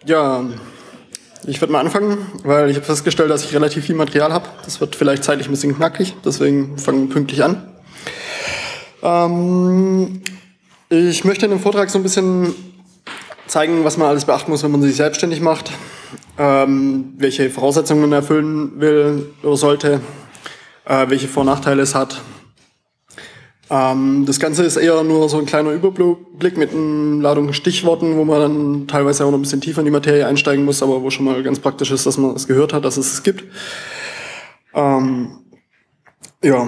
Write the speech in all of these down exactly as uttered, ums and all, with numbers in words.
Ja, ich würde mal anfangen, weil ich habe festgestellt, dass ich relativ viel Material habe. Das wird vielleicht zeitlich ein bisschen knackig, deswegen fangen wir pünktlich an. Ähm, ich möchte in dem Vortrag so ein bisschen zeigen, was man alles beachten muss, wenn man sich selbstständig macht, ähm, welche Voraussetzungen man erfüllen will oder sollte, äh, welche Vor- und Nachteile es hat. Ähm, das Ganze ist eher nur so ein kleiner Überblick mit einer Ladung Stichworten, wo man dann teilweise auch noch ein bisschen tiefer in die Materie einsteigen muss, aber wo schon mal ganz praktisch ist, dass man es gehört hat, dass es es gibt. Ähm, ja.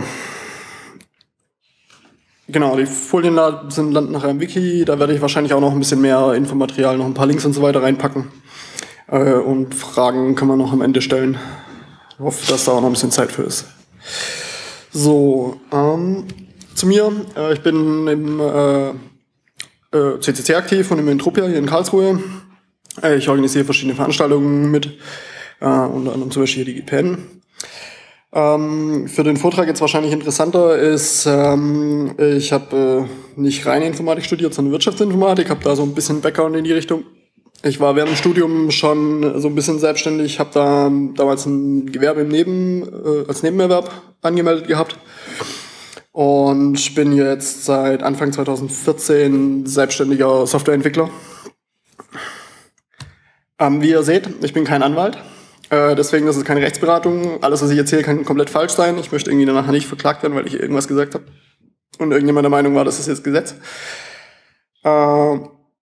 Genau, die Folien sind, landen nachher im Wiki, da werde ich wahrscheinlich auch noch ein bisschen mehr Infomaterial, noch ein paar Links und so weiter reinpacken. Äh, und Fragen kann man noch am Ende stellen. Ich hoffe, dass da auch noch ein bisschen Zeit für ist. So, ähm, zu mir. Äh, ich bin im äh, äh, C C C aktiv und im Entropia hier in Karlsruhe. Äh, ich organisiere verschiedene Veranstaltungen mit, äh, unter anderem zum Beispiel hier die G P N. Ähm, für den Vortrag jetzt wahrscheinlich interessanter ist, ähm, ich habe äh, nicht reine Informatik studiert, sondern Wirtschaftsinformatik, habe da so ein bisschen Background in die Richtung. Ich war während dem Studium schon so ein bisschen selbstständig, habe da damals ein Gewerbe im Neben, äh, als Nebenerwerb angemeldet gehabt und bin jetzt seit Anfang zwanzig vierzehn selbstständiger Softwareentwickler. Ähm, wie ihr seht, ich bin kein Anwalt. Deswegen ist es keine Rechtsberatung. Alles, was ich erzähle, kann komplett falsch sein. Ich möchte irgendwie danach nicht verklagt werden, weil ich irgendwas gesagt habe. Und irgendjemand der Meinung war, das ist jetzt Gesetz. Äh,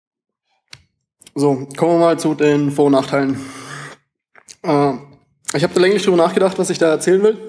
so, kommen wir mal zu den Vor- und Nachteilen. Äh, ich habe da länglich drüber nachgedacht, was ich da erzählen will.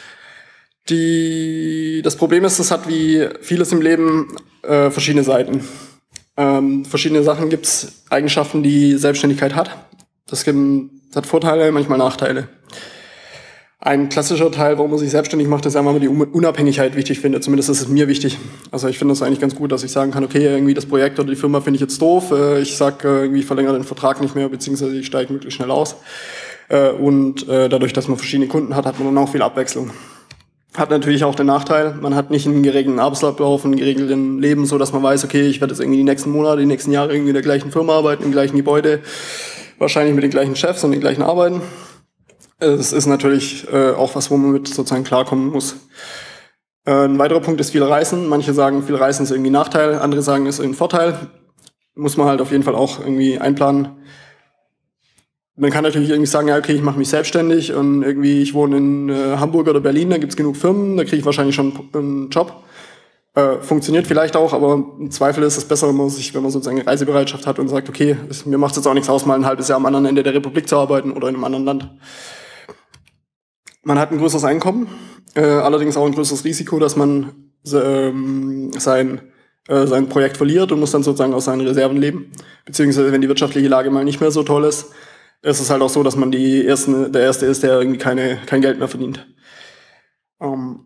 Die, das Problem ist, es hat wie vieles im Leben äh, verschiedene Seiten. Ähm, verschiedene Sachen gibt es, Eigenschaften, die Selbstständigkeit hat. Das gibt Das hat Vorteile, manchmal Nachteile. Ein klassischer Teil, warum man sich selbstständig macht, ist einfach, weil man die Unabhängigkeit wichtig findet. Zumindest ist es mir wichtig. Also ich finde das eigentlich ganz gut, dass ich sagen kann, okay, irgendwie das Projekt oder die Firma finde ich jetzt doof. Ich sage irgendwie, ich verlängere den Vertrag nicht mehr, beziehungsweise ich steige möglichst schnell aus. Und dadurch, dass man verschiedene Kunden hat, hat man dann auch viel Abwechslung. Hat natürlich auch den Nachteil, man hat nicht einen geregelten Arbeitsablauf, einen geregelten Leben, so dass man weiß, okay, ich werde jetzt irgendwie die nächsten Monate, die nächsten Jahre irgendwie in der gleichen Firma arbeiten, im gleichen Gebäude, wahrscheinlich mit den gleichen Chefs und den gleichen Arbeiten. Es ist natürlich äh, auch was, wo man mit sozusagen klarkommen muss. Äh, ein weiterer Punkt ist viel Reisen. Manche sagen, viel Reisen ist irgendwie ein Nachteil, andere sagen, es ist ein Vorteil. Muss man halt auf jeden Fall auch irgendwie einplanen. Man kann natürlich irgendwie sagen, ja, okay, ich mache mich selbstständig und irgendwie, ich wohne in äh, Hamburg oder Berlin, da gibt's genug Firmen, da kriege ich wahrscheinlich schon einen Job. Äh, funktioniert vielleicht auch, aber im Zweifel ist es besser, wenn man sich, wenn man sozusagen eine Reisebereitschaft hat und sagt, okay, es, mir macht es jetzt auch nichts aus, mal ein halbes Jahr am anderen Ende der Republik zu arbeiten oder in einem anderen Land. Man hat ein größeres Einkommen, äh, allerdings auch ein größeres Risiko, dass man ähm, sein, äh, sein Projekt verliert und muss dann sozusagen aus seinen Reserven leben. Beziehungsweise, wenn die wirtschaftliche Lage mal nicht mehr so toll ist, ist es halt auch so, dass man die ersten, der Erste ist, der irgendwie keine, kein Geld mehr verdient. Ähm,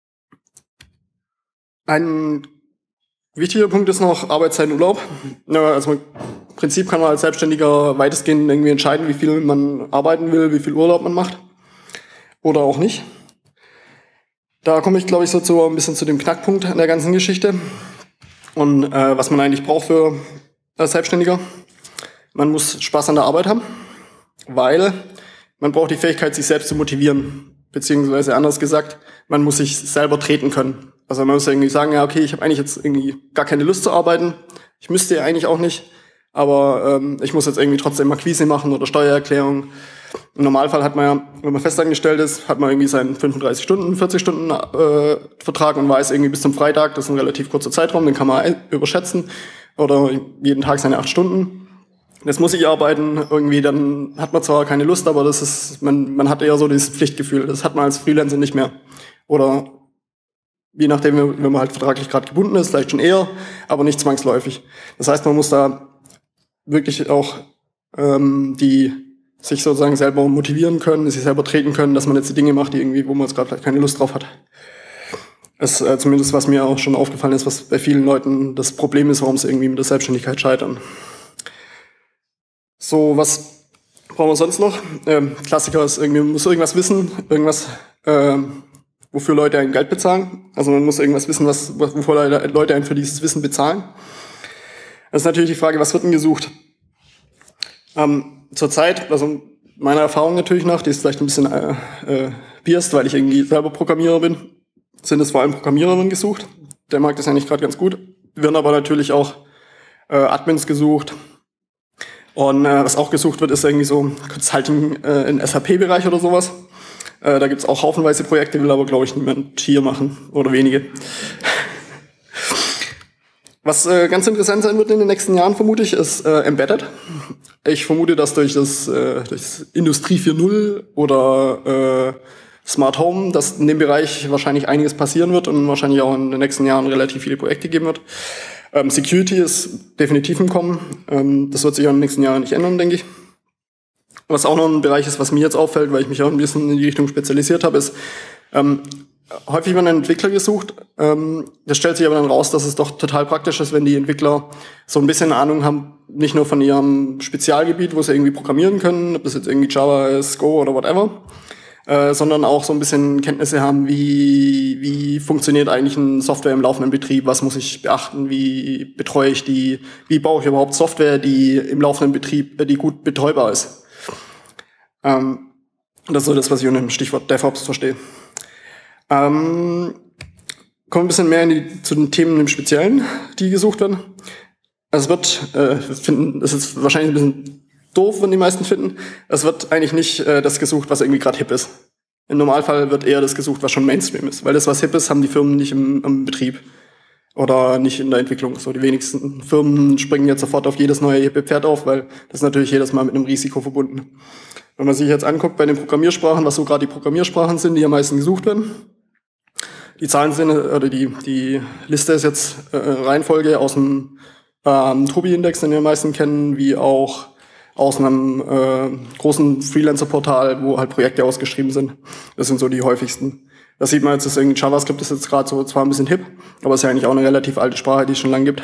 Ein wichtiger Punkt ist noch Arbeitszeit und Urlaub. Ja, also im Prinzip kann man als Selbstständiger weitestgehend irgendwie entscheiden, wie viel man arbeiten will, wie viel Urlaub man macht. Oder auch nicht. Da komme ich, glaube ich, so zu, ein bisschen zu dem Knackpunkt in der ganzen Geschichte. Und äh, was man eigentlich braucht für als Selbstständiger. Man muss Spaß an der Arbeit haben, weil man braucht die Fähigkeit, sich selbst zu motivieren. Beziehungsweise anders gesagt, man muss sich selber treten können. Also man muss irgendwie sagen, ja, okay, ich habe eigentlich jetzt irgendwie gar keine Lust zu arbeiten. Ich müsste ja eigentlich auch nicht, aber ähm, ich muss jetzt irgendwie trotzdem Akquise machen oder Steuererklärung. Im Normalfall hat man ja, wenn man festangestellt ist, hat man irgendwie seinen fünfunddreißig Stunden, vierzig Stunden äh, Vertrag und weiß irgendwie bis zum Freitag, das ist ein relativ kurzer Zeitraum, den kann man überschätzen, oder jeden Tag seine acht Stunden. Das muss ich arbeiten, irgendwie, dann hat man zwar keine Lust, aber das ist, man, man hat eher so dieses Pflichtgefühl, das hat man als Freelancer nicht mehr. Oder je nachdem, wenn man halt vertraglich gerade gebunden ist, vielleicht schon eher, aber nicht zwangsläufig. Das heißt, man muss da wirklich auch ähm, die sich sozusagen selber motivieren können, sich selber treten können, dass man jetzt die Dinge macht, die irgendwie, wo man jetzt gerade vielleicht keine Lust drauf hat. Das ist äh, zumindest, was mir auch schon aufgefallen ist, was bei vielen Leuten das Problem ist, warum sie irgendwie mit der Selbstständigkeit scheitern. So, was brauchen wir sonst noch? Ähm, Klassiker ist irgendwie, man muss irgendwas wissen, irgendwas, ähm, wofür Leute ein Geld bezahlen. Also man muss irgendwas wissen, was, wofür Leute einen für dieses Wissen bezahlen. Das ist natürlich die Frage, was wird denn gesucht? Ähm, zurzeit, also meiner Erfahrung natürlich nach, die ist vielleicht ein bisschen äh, äh, biased, weil ich irgendwie selber Programmierer bin, sind es vor allem Programmiererinnen gesucht. Der Markt ist ja nicht gerade ganz gut. Werden aber natürlich auch äh, Admins gesucht. Und äh, was auch gesucht wird, ist irgendwie so Consulting äh, im S A P-Bereich oder sowas. Äh, da gibt's auch haufenweise Projekte, will aber, glaube ich, niemand hier machen oder wenige. Was äh, ganz interessant sein wird in den nächsten Jahren, vermute ich, ist äh, Embedded. Ich vermute, dass durch das, äh, durch das Industrie vier Punkt null oder äh, Smart Home, dass in dem Bereich wahrscheinlich einiges passieren wird und wahrscheinlich auch in den nächsten Jahren relativ viele Projekte geben wird. Ähm, Security ist definitiv im Kommen. Ähm, das wird sich auch in den nächsten Jahren nicht ändern, denke ich. Was auch noch ein Bereich ist, was mir jetzt auffällt, weil ich mich auch ein bisschen in die Richtung spezialisiert habe, ist, ähm, häufig werden Entwickler gesucht. Ähm, das stellt sich aber dann raus, dass es doch total praktisch ist, wenn die Entwickler so ein bisschen Ahnung haben, nicht nur von ihrem Spezialgebiet, wo sie irgendwie programmieren können, ob das jetzt irgendwie Java ist, Go oder whatever, äh, sondern auch so ein bisschen Kenntnisse haben, wie, wie funktioniert eigentlich eine Software im laufenden Betrieb, was muss ich beachten, wie betreue ich die, wie baue ich überhaupt Software, die im laufenden Betrieb, äh, die gut betreubar ist. Ähm, das ist so das, was ich unter dem Stichwort DevOps verstehe. Ähm, kommen ein bisschen mehr in die, zu den Themen im Speziellen, die gesucht werden. Also es wird, äh, finden, es ist wahrscheinlich ein bisschen doof, wenn die meisten finden, es wird eigentlich nicht äh, das gesucht, was irgendwie gerade hip ist. Im Normalfall wird eher das gesucht, was schon Mainstream ist, weil das, was hip ist, haben die Firmen nicht im, im Betrieb oder nicht in der Entwicklung. So, die wenigsten Firmen springen jetzt sofort auf jedes neue hippe Pferd auf, weil das ist natürlich jedes Mal mit einem Risiko verbunden. Wenn man sich jetzt anguckt bei den Programmiersprachen, was so gerade die Programmiersprachen sind, die am meisten gesucht werden, die Zahlen sind, oder die, die Liste ist jetzt äh, Reihenfolge aus dem ähm, Tobi-Index, den wir am meisten kennen, wie auch aus einem äh, großen Freelancer-Portal, wo halt Projekte ausgeschrieben sind. Das sind so die häufigsten. Das sieht man jetzt, dass irgendwie JavaScript ist jetzt gerade so zwar ein bisschen hip, aber es ist ja eigentlich auch eine relativ alte Sprache, die es schon lange gibt.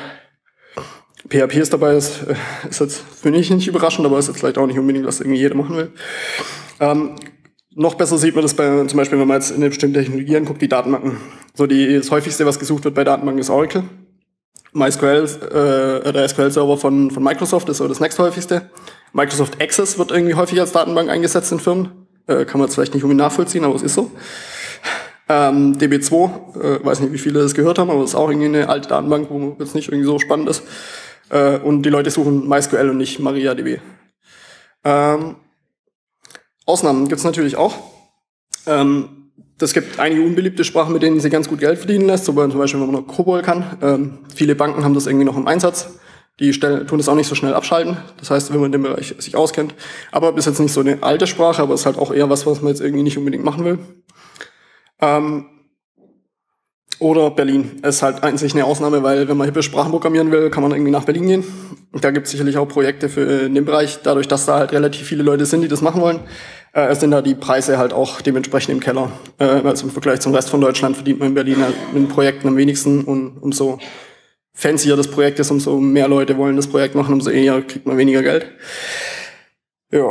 P H P ist dabei, ist, ist jetzt für mich nicht überraschend, aber ist jetzt vielleicht auch nicht unbedingt, was irgendwie jeder machen will. Ähm, noch besser sieht man das bei, zum Beispiel, wenn man jetzt in eine bestimmte Technologie anguckt, die Datenbanken. So die, das häufigste, was gesucht wird bei Datenbanken, ist Oracle. MySQL, äh, der S Q L-Server von, von Microsoft ist so das nächsthäufigste. Microsoft Access wird irgendwie häufig als Datenbank eingesetzt in Firmen. Äh, kann man jetzt vielleicht nicht unbedingt nachvollziehen, aber es ist so. Ähm, D B zwei, äh, weiß nicht, wie viele das gehört haben, aber es ist auch irgendwie eine alte Datenbank, wo jetzt nicht irgendwie so spannend ist. Äh, und die Leute suchen MySQL und nicht MariaDB. Ähm, Ausnahmen gibt's natürlich auch. Ähm, das gibt einige unbeliebte Sprachen, mit denen sie ganz gut Geld verdienen lässt, so zum Beispiel, wenn man noch COBOL kann. Ähm, viele Banken haben das irgendwie noch im Einsatz. Die stellen, tun das auch nicht so schnell abschalten. Das heißt, wenn man in dem Bereich sich auskennt. Aber ist jetzt nicht so eine alte Sprache, aber ist halt auch eher was, was man jetzt irgendwie nicht unbedingt machen will. Ähm, oder Berlin ist halt einzig eine Ausnahme, weil wenn man hippe Sprachen programmieren will, kann man irgendwie nach Berlin gehen. Und da gibt es sicherlich auch Projekte für in dem Bereich. Dadurch, dass da halt relativ viele Leute sind, die das machen wollen, äh, sind da die Preise halt auch dementsprechend im Keller. Äh, also im Vergleich zum Rest von Deutschland verdient man in Berlin halt mit den Projekten am wenigsten. Und umso fancier das Projekt ist, umso mehr Leute wollen das Projekt machen, umso eher kriegt man weniger Geld. Ja.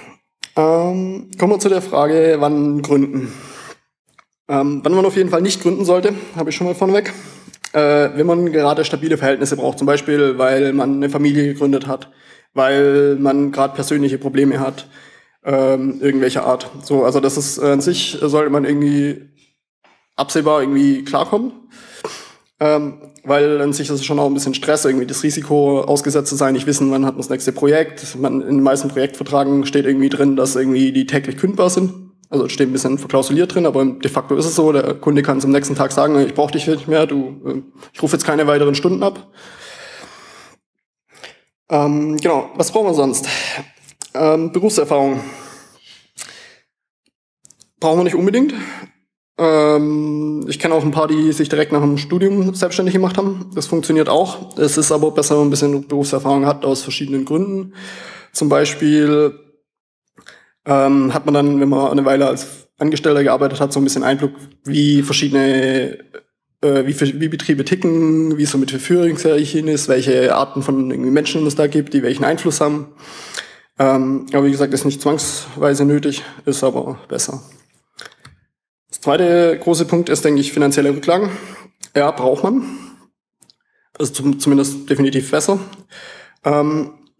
Ähm, kommen wir zu der Frage, wann gründen. Ähm, wann man auf jeden Fall nicht gründen sollte, habe ich schon mal vorneweg. Äh, wenn man gerade stabile Verhältnisse braucht, zum Beispiel, weil man eine Familie gegründet hat, weil man gerade persönliche Probleme hat, ähm, irgendwelcher Art. So, also das ist äh, an sich, sollte man irgendwie absehbar irgendwie klarkommen. Ähm, weil an sich ist es schon auch ein bisschen Stress, irgendwie das Risiko ausgesetzt zu sein, nicht wissen, wann hat man das nächste Projekt. Man, in den meisten Projektverträgen steht irgendwie drin, dass irgendwie die täglich kündbar sind. Also steht ein bisschen verklausuliert drin, aber de facto ist es so, der Kunde kann es am nächsten Tag sagen, ich brauche dich nicht mehr, du, äh, ich rufe jetzt keine weiteren Stunden ab. Ähm, genau, was brauchen wir sonst? Ähm, Berufserfahrung. Brauchen wir nicht unbedingt. Ähm, ich kenne auch ein paar, die sich direkt nach dem Studium selbstständig gemacht haben. Das funktioniert auch. Es ist aber besser, wenn man ein bisschen Berufserfahrung hat, aus verschiedenen Gründen. Zum Beispiel ähm, hat man dann, wenn man eine Weile als Angestellter gearbeitet hat, so ein bisschen Einblick, wie verschiedene, äh, wie, wie Betriebe ticken, wie es so mit Führungshierarchien ist, welche Arten von irgendwie Menschen es da gibt, die welchen Einfluss haben. Ähm, aber wie gesagt, ist nicht zwangsweise nötig, ist aber besser. Das zweite große Punkt ist, denke ich, finanzielle Rücklagen. Ja, braucht man. Also zum, zumindest definitiv besser. Ähm,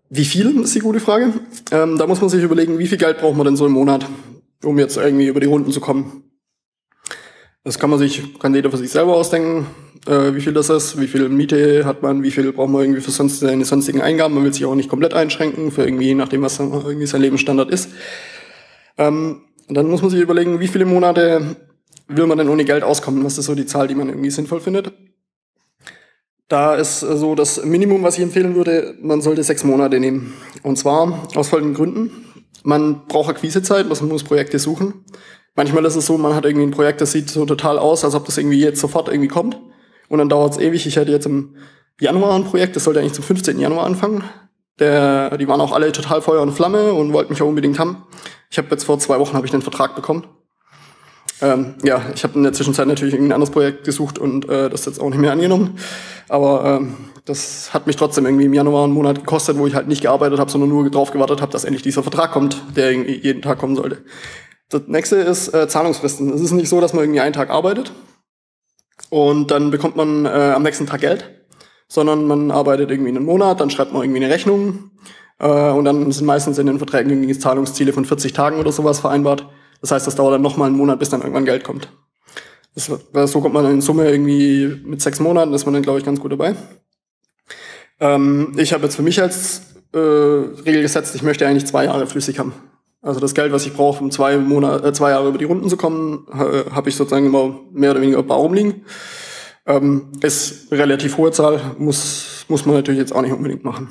Wie viel ist die gute Frage. Ähm, da muss man sich überlegen, wie viel Geld braucht man denn so im Monat, um jetzt irgendwie über die Runden zu kommen. Das kann man sich, kann jeder für sich selber ausdenken, äh, wie viel das ist, wie viel Miete hat man, wie viel braucht man irgendwie für sonst, seine sonstigen Eingaben. Man will sich auch nicht komplett einschränken, für irgendwie, je nachdem, was dann irgendwie sein Lebensstandard ist. Ähm, und dann muss man sich überlegen, wie viele Monate will man denn ohne Geld auskommen? Was ist so die Zahl, die man irgendwie sinnvoll findet? Da ist so das Minimum, was ich empfehlen würde, man sollte sechs Monate nehmen. Und zwar aus folgenden Gründen. Man braucht Akquisezeit, man muss Projekte suchen. Manchmal ist es so, man hat irgendwie ein Projekt, das sieht so total aus, als ob das irgendwie jetzt sofort irgendwie kommt. Und dann dauert es ewig. Ich hatte jetzt im Januar ein Projekt, das sollte eigentlich zum fünfzehnten Januar anfangen. Der, die waren auch alle total Feuer und Flamme und wollten mich auch unbedingt haben. Ich habe jetzt vor zwei Wochen habe ich den Vertrag bekommen. Ähm, ja, ich habe in der Zwischenzeit natürlich ein anderes Projekt gesucht und äh, das jetzt auch nicht mehr angenommen. Aber ähm, das hat mich trotzdem irgendwie im Januar einen Monat gekostet, wo ich halt nicht gearbeitet habe, sondern nur drauf gewartet habe, dass endlich dieser Vertrag kommt, der irgendwie jeden Tag kommen sollte. Das nächste ist äh, Zahlungsfristen. Es ist nicht so, dass man irgendwie einen Tag arbeitet und dann bekommt man äh, am nächsten Tag Geld, sondern man arbeitet irgendwie einen Monat, dann schreibt man irgendwie eine Rechnung äh, und dann sind meistens in den Verträgen irgendwie Zahlungsziele von vierzig Tagen oder sowas vereinbart. Das heißt, das dauert dann nochmal einen Monat, bis dann irgendwann Geld kommt. Das, so kommt man in Summe irgendwie mit sechs Monaten, ist man dann, glaube ich, ganz gut dabei. Ähm, ich habe jetzt für mich als äh, Regel gesetzt, ich möchte eigentlich zwei Jahre flüssig haben. Also das Geld, was ich brauche, um zwei Monate, äh, zwei Jahre über die Runden zu kommen, äh, habe ich sozusagen immer mehr oder weniger bar rumliegen. Ähm, ist eine relativ hohe Zahl, muss, muss man natürlich jetzt auch nicht unbedingt machen.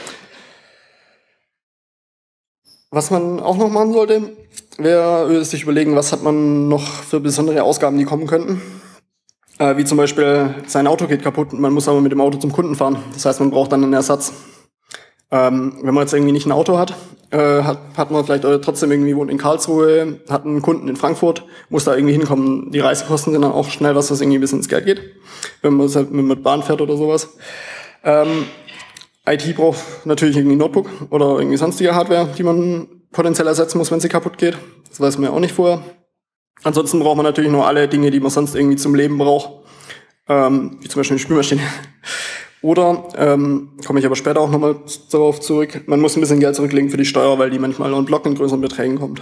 Was man auch noch machen sollte, wäre sich überlegen, was hat man noch für besondere Ausgaben, die kommen könnten. Äh, wie zum Beispiel, sein Auto geht kaputt und man muss aber mit dem Auto zum Kunden fahren. Das heißt, man braucht dann einen Ersatz. Ähm, wenn man jetzt irgendwie nicht ein Auto hat, äh, hat, hat man vielleicht trotzdem irgendwie wohnt in Karlsruhe, hat einen Kunden in Frankfurt, muss da irgendwie hinkommen. Die Reisekosten sind dann auch schnell was, was irgendwie ein bisschen ins Geld geht, wenn man halt mit Bahn fährt oder sowas. Ähm, I T braucht natürlich irgendwie ein Notebook oder irgendwie sonstige Hardware, die man potenziell ersetzen muss, wenn sie kaputt geht. Das weiß man ja auch nicht vorher. Ansonsten braucht man natürlich noch alle Dinge, die man sonst irgendwie zum Leben braucht, ähm, wie zum Beispiel eine Spülmaschine. Oder, ähm, komme ich aber später auch nochmal darauf zurück, man muss ein bisschen Geld zurücklegen für die Steuer, weil die manchmal noch in Block in größeren Beträgen kommt.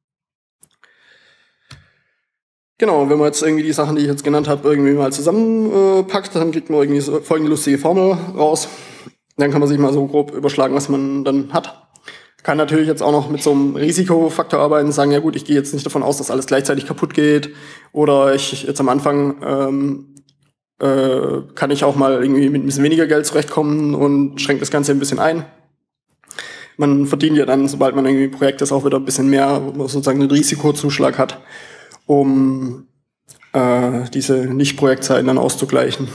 Genau, wenn man jetzt irgendwie die Sachen, die ich jetzt genannt habe, irgendwie mal zusammenpackt, dann kriegt man irgendwie so folgende lustige Formel raus. Dann kann man sich mal so grob überschlagen, was man dann hat. Kann natürlich jetzt auch noch mit so einem Risikofaktor arbeiten und sagen, ja gut, ich gehe jetzt nicht davon aus, dass alles gleichzeitig kaputt geht. Oder ich jetzt am Anfang ähm, äh, kann ich auch mal irgendwie mit ein bisschen weniger Geld zurechtkommen und schränkt das Ganze ein bisschen ein. Man verdient ja dann, sobald man irgendwie ein Projekt ist, auch wieder ein bisschen mehr, wo man sozusagen einen Risikozuschlag hat, um äh, diese Nicht-Projektzeiten dann auszugleichen.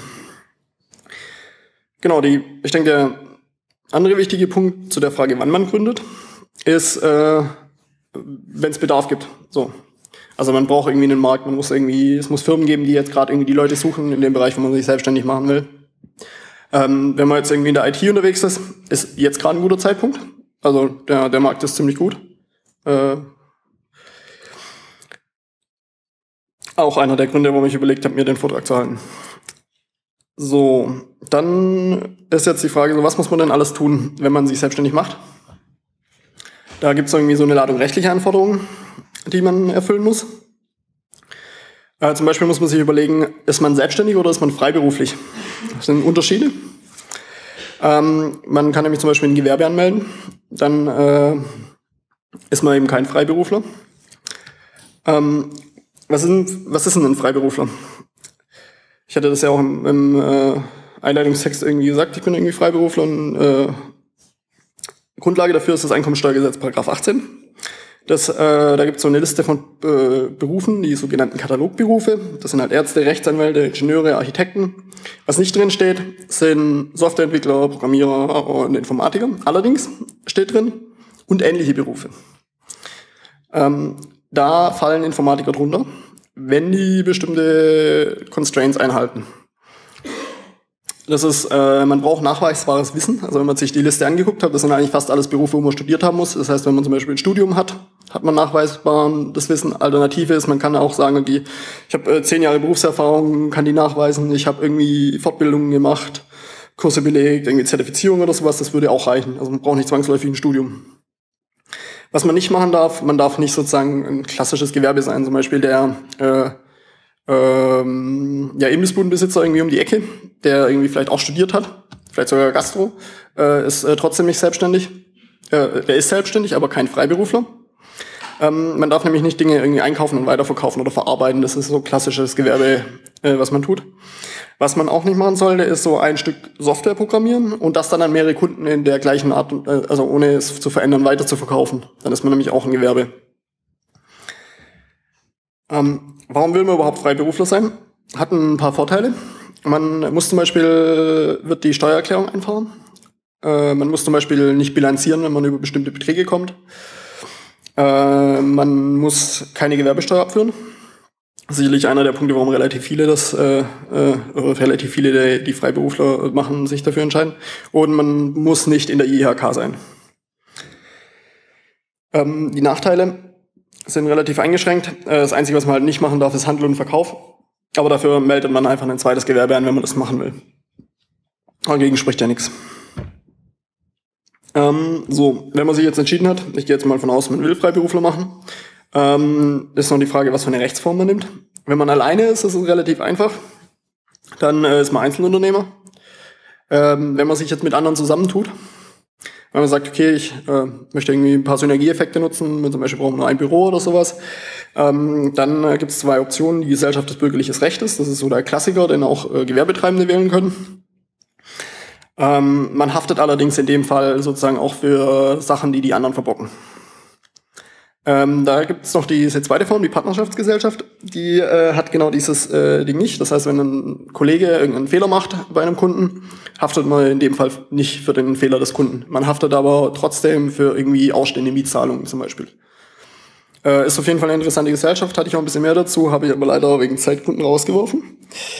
Genau, die, ich denke, der andere wichtige Punkt zu der Frage, wann man gründet, ist, äh, wenn es Bedarf gibt. So. Also man braucht irgendwie einen Markt, man muss irgendwie, es muss Firmen geben, die jetzt gerade irgendwie die Leute suchen in dem Bereich, wo man sich selbstständig machen will. Ähm, wenn man jetzt irgendwie in der I T unterwegs ist, ist jetzt gerade ein guter Zeitpunkt. Also der, der Markt ist ziemlich gut. Äh, auch einer der Gründe, warum ich überlegt habe, mir den Vortrag zu halten. So, dann ist jetzt die Frage, was muss man denn alles tun, wenn man sich selbstständig macht? Da gibt es irgendwie so eine Ladung rechtlicher Anforderungen, die man erfüllen muss. Äh, zum Beispiel muss man sich überlegen, ist man selbstständig oder ist man freiberuflich? Das sind Unterschiede. Ähm, man kann nämlich zum Beispiel ein Gewerbe anmelden, dann äh, ist man eben kein Freiberufler. Ähm, was, ist, was ist denn ein Freiberufler? Ich hatte das ja auch im, im äh, Einleitungstext irgendwie gesagt, ich bin irgendwie Freiberufler und äh, Grundlage dafür ist das Einkommensteuergesetz, Paragraph achtzehn. Das, äh, da gibt es so eine Liste von äh, Berufen, die sogenannten Katalogberufe. Das sind halt Ärzte, Rechtsanwälte, Ingenieure, Architekten. Was nicht drin steht, sind Softwareentwickler, Programmierer und Informatiker. Allerdings steht drin, und ähnliche Berufe. Ähm, da fallen Informatiker drunter, wenn die bestimmte Constraints einhalten. Das ist, äh, man braucht nachweisbares Wissen. Also wenn man sich die Liste angeguckt hat, das sind eigentlich fast alles Berufe, wo man studiert haben muss. Das heißt, wenn man zum Beispiel ein Studium hat, hat man nachweisbar das Wissen. Alternative ist, man kann auch sagen, okay, ich habe äh, zehn Jahre Berufserfahrung, kann die nachweisen, ich habe irgendwie Fortbildungen gemacht, Kurse belegt, irgendwie Zertifizierung oder sowas, das würde auch reichen. Also man braucht nicht zwangsläufig ein Studium. Was man nicht machen darf, man darf nicht sozusagen ein klassisches Gewerbe sein, zum Beispiel der äh, ähm, ja, Imbissbudenbesitzer irgendwie um die Ecke, der irgendwie vielleicht auch studiert hat, vielleicht sogar Gastro, äh, ist äh, trotzdem nicht selbstständig. Äh, der ist selbstständig, aber kein Freiberufler. Ähm, man darf nämlich nicht Dinge irgendwie einkaufen und weiterverkaufen oder verarbeiten. Das ist so klassisches Gewerbe, äh, was man tut. Was man auch nicht machen sollte, ist so ein Stück Software programmieren und das dann an mehrere Kunden in der gleichen Art, äh, also ohne es zu verändern, weiter zu verkaufen. Dann ist man nämlich auch ein Gewerbe. Ähm, warum will man überhaupt Freiberufler sein? Hat ein paar Vorteile. Man muss zum Beispiel, wird die Steuererklärung einfacher. Äh, man muss zum Beispiel nicht bilanzieren, wenn man über bestimmte Beträge kommt. Äh, man muss keine Gewerbesteuer abführen. Sicherlich einer der Punkte, warum relativ viele das, äh, äh, relativ viele, die Freiberufler machen, sich dafür entscheiden. Und man muss nicht in der I H K sein. Ähm, die Nachteile sind relativ eingeschränkt. Äh, das Einzige, was man halt nicht machen darf, ist Handel und Verkauf. Aber dafür meldet man einfach ein zweites Gewerbe an, wenn man das machen will. Dagegen spricht ja nichts. Ähm, so, wenn man sich jetzt entschieden hat, ich gehe jetzt mal von aus, man will Freiberufler machen, ähm, ist noch die Frage, was für eine Rechtsform man nimmt. Wenn man alleine ist, ist es relativ einfach. Dann äh, ist man Einzelunternehmer. Ähm, wenn man sich jetzt mit anderen zusammentut, wenn man sagt, okay, ich äh, möchte irgendwie ein paar Synergieeffekte nutzen, wenn zum Beispiel brauchen wir nur ein Büro oder sowas, ähm, dann äh, gibt es zwei Optionen. Die Gesellschaft des bürgerliches Rechtes, das ist so der Klassiker, den auch äh, Gewerbetreibende wählen können. Ähm, man haftet allerdings in dem Fall sozusagen auch für Sachen, die die anderen verbocken. Ähm, da gibt es noch diese zweite Form, die Partnerschaftsgesellschaft, die äh, hat genau dieses äh, Ding nicht. Das heißt, wenn ein Kollege irgendeinen Fehler macht bei einem Kunden, haftet man in dem Fall nicht für den Fehler des Kunden. Man haftet aber trotzdem für irgendwie ausstehende Mietzahlungen zum Beispiel. Äh, ist auf jeden Fall eine interessante Gesellschaft, hatte ich auch ein bisschen mehr dazu, habe ich aber leider wegen Zeitgründen rausgeworfen.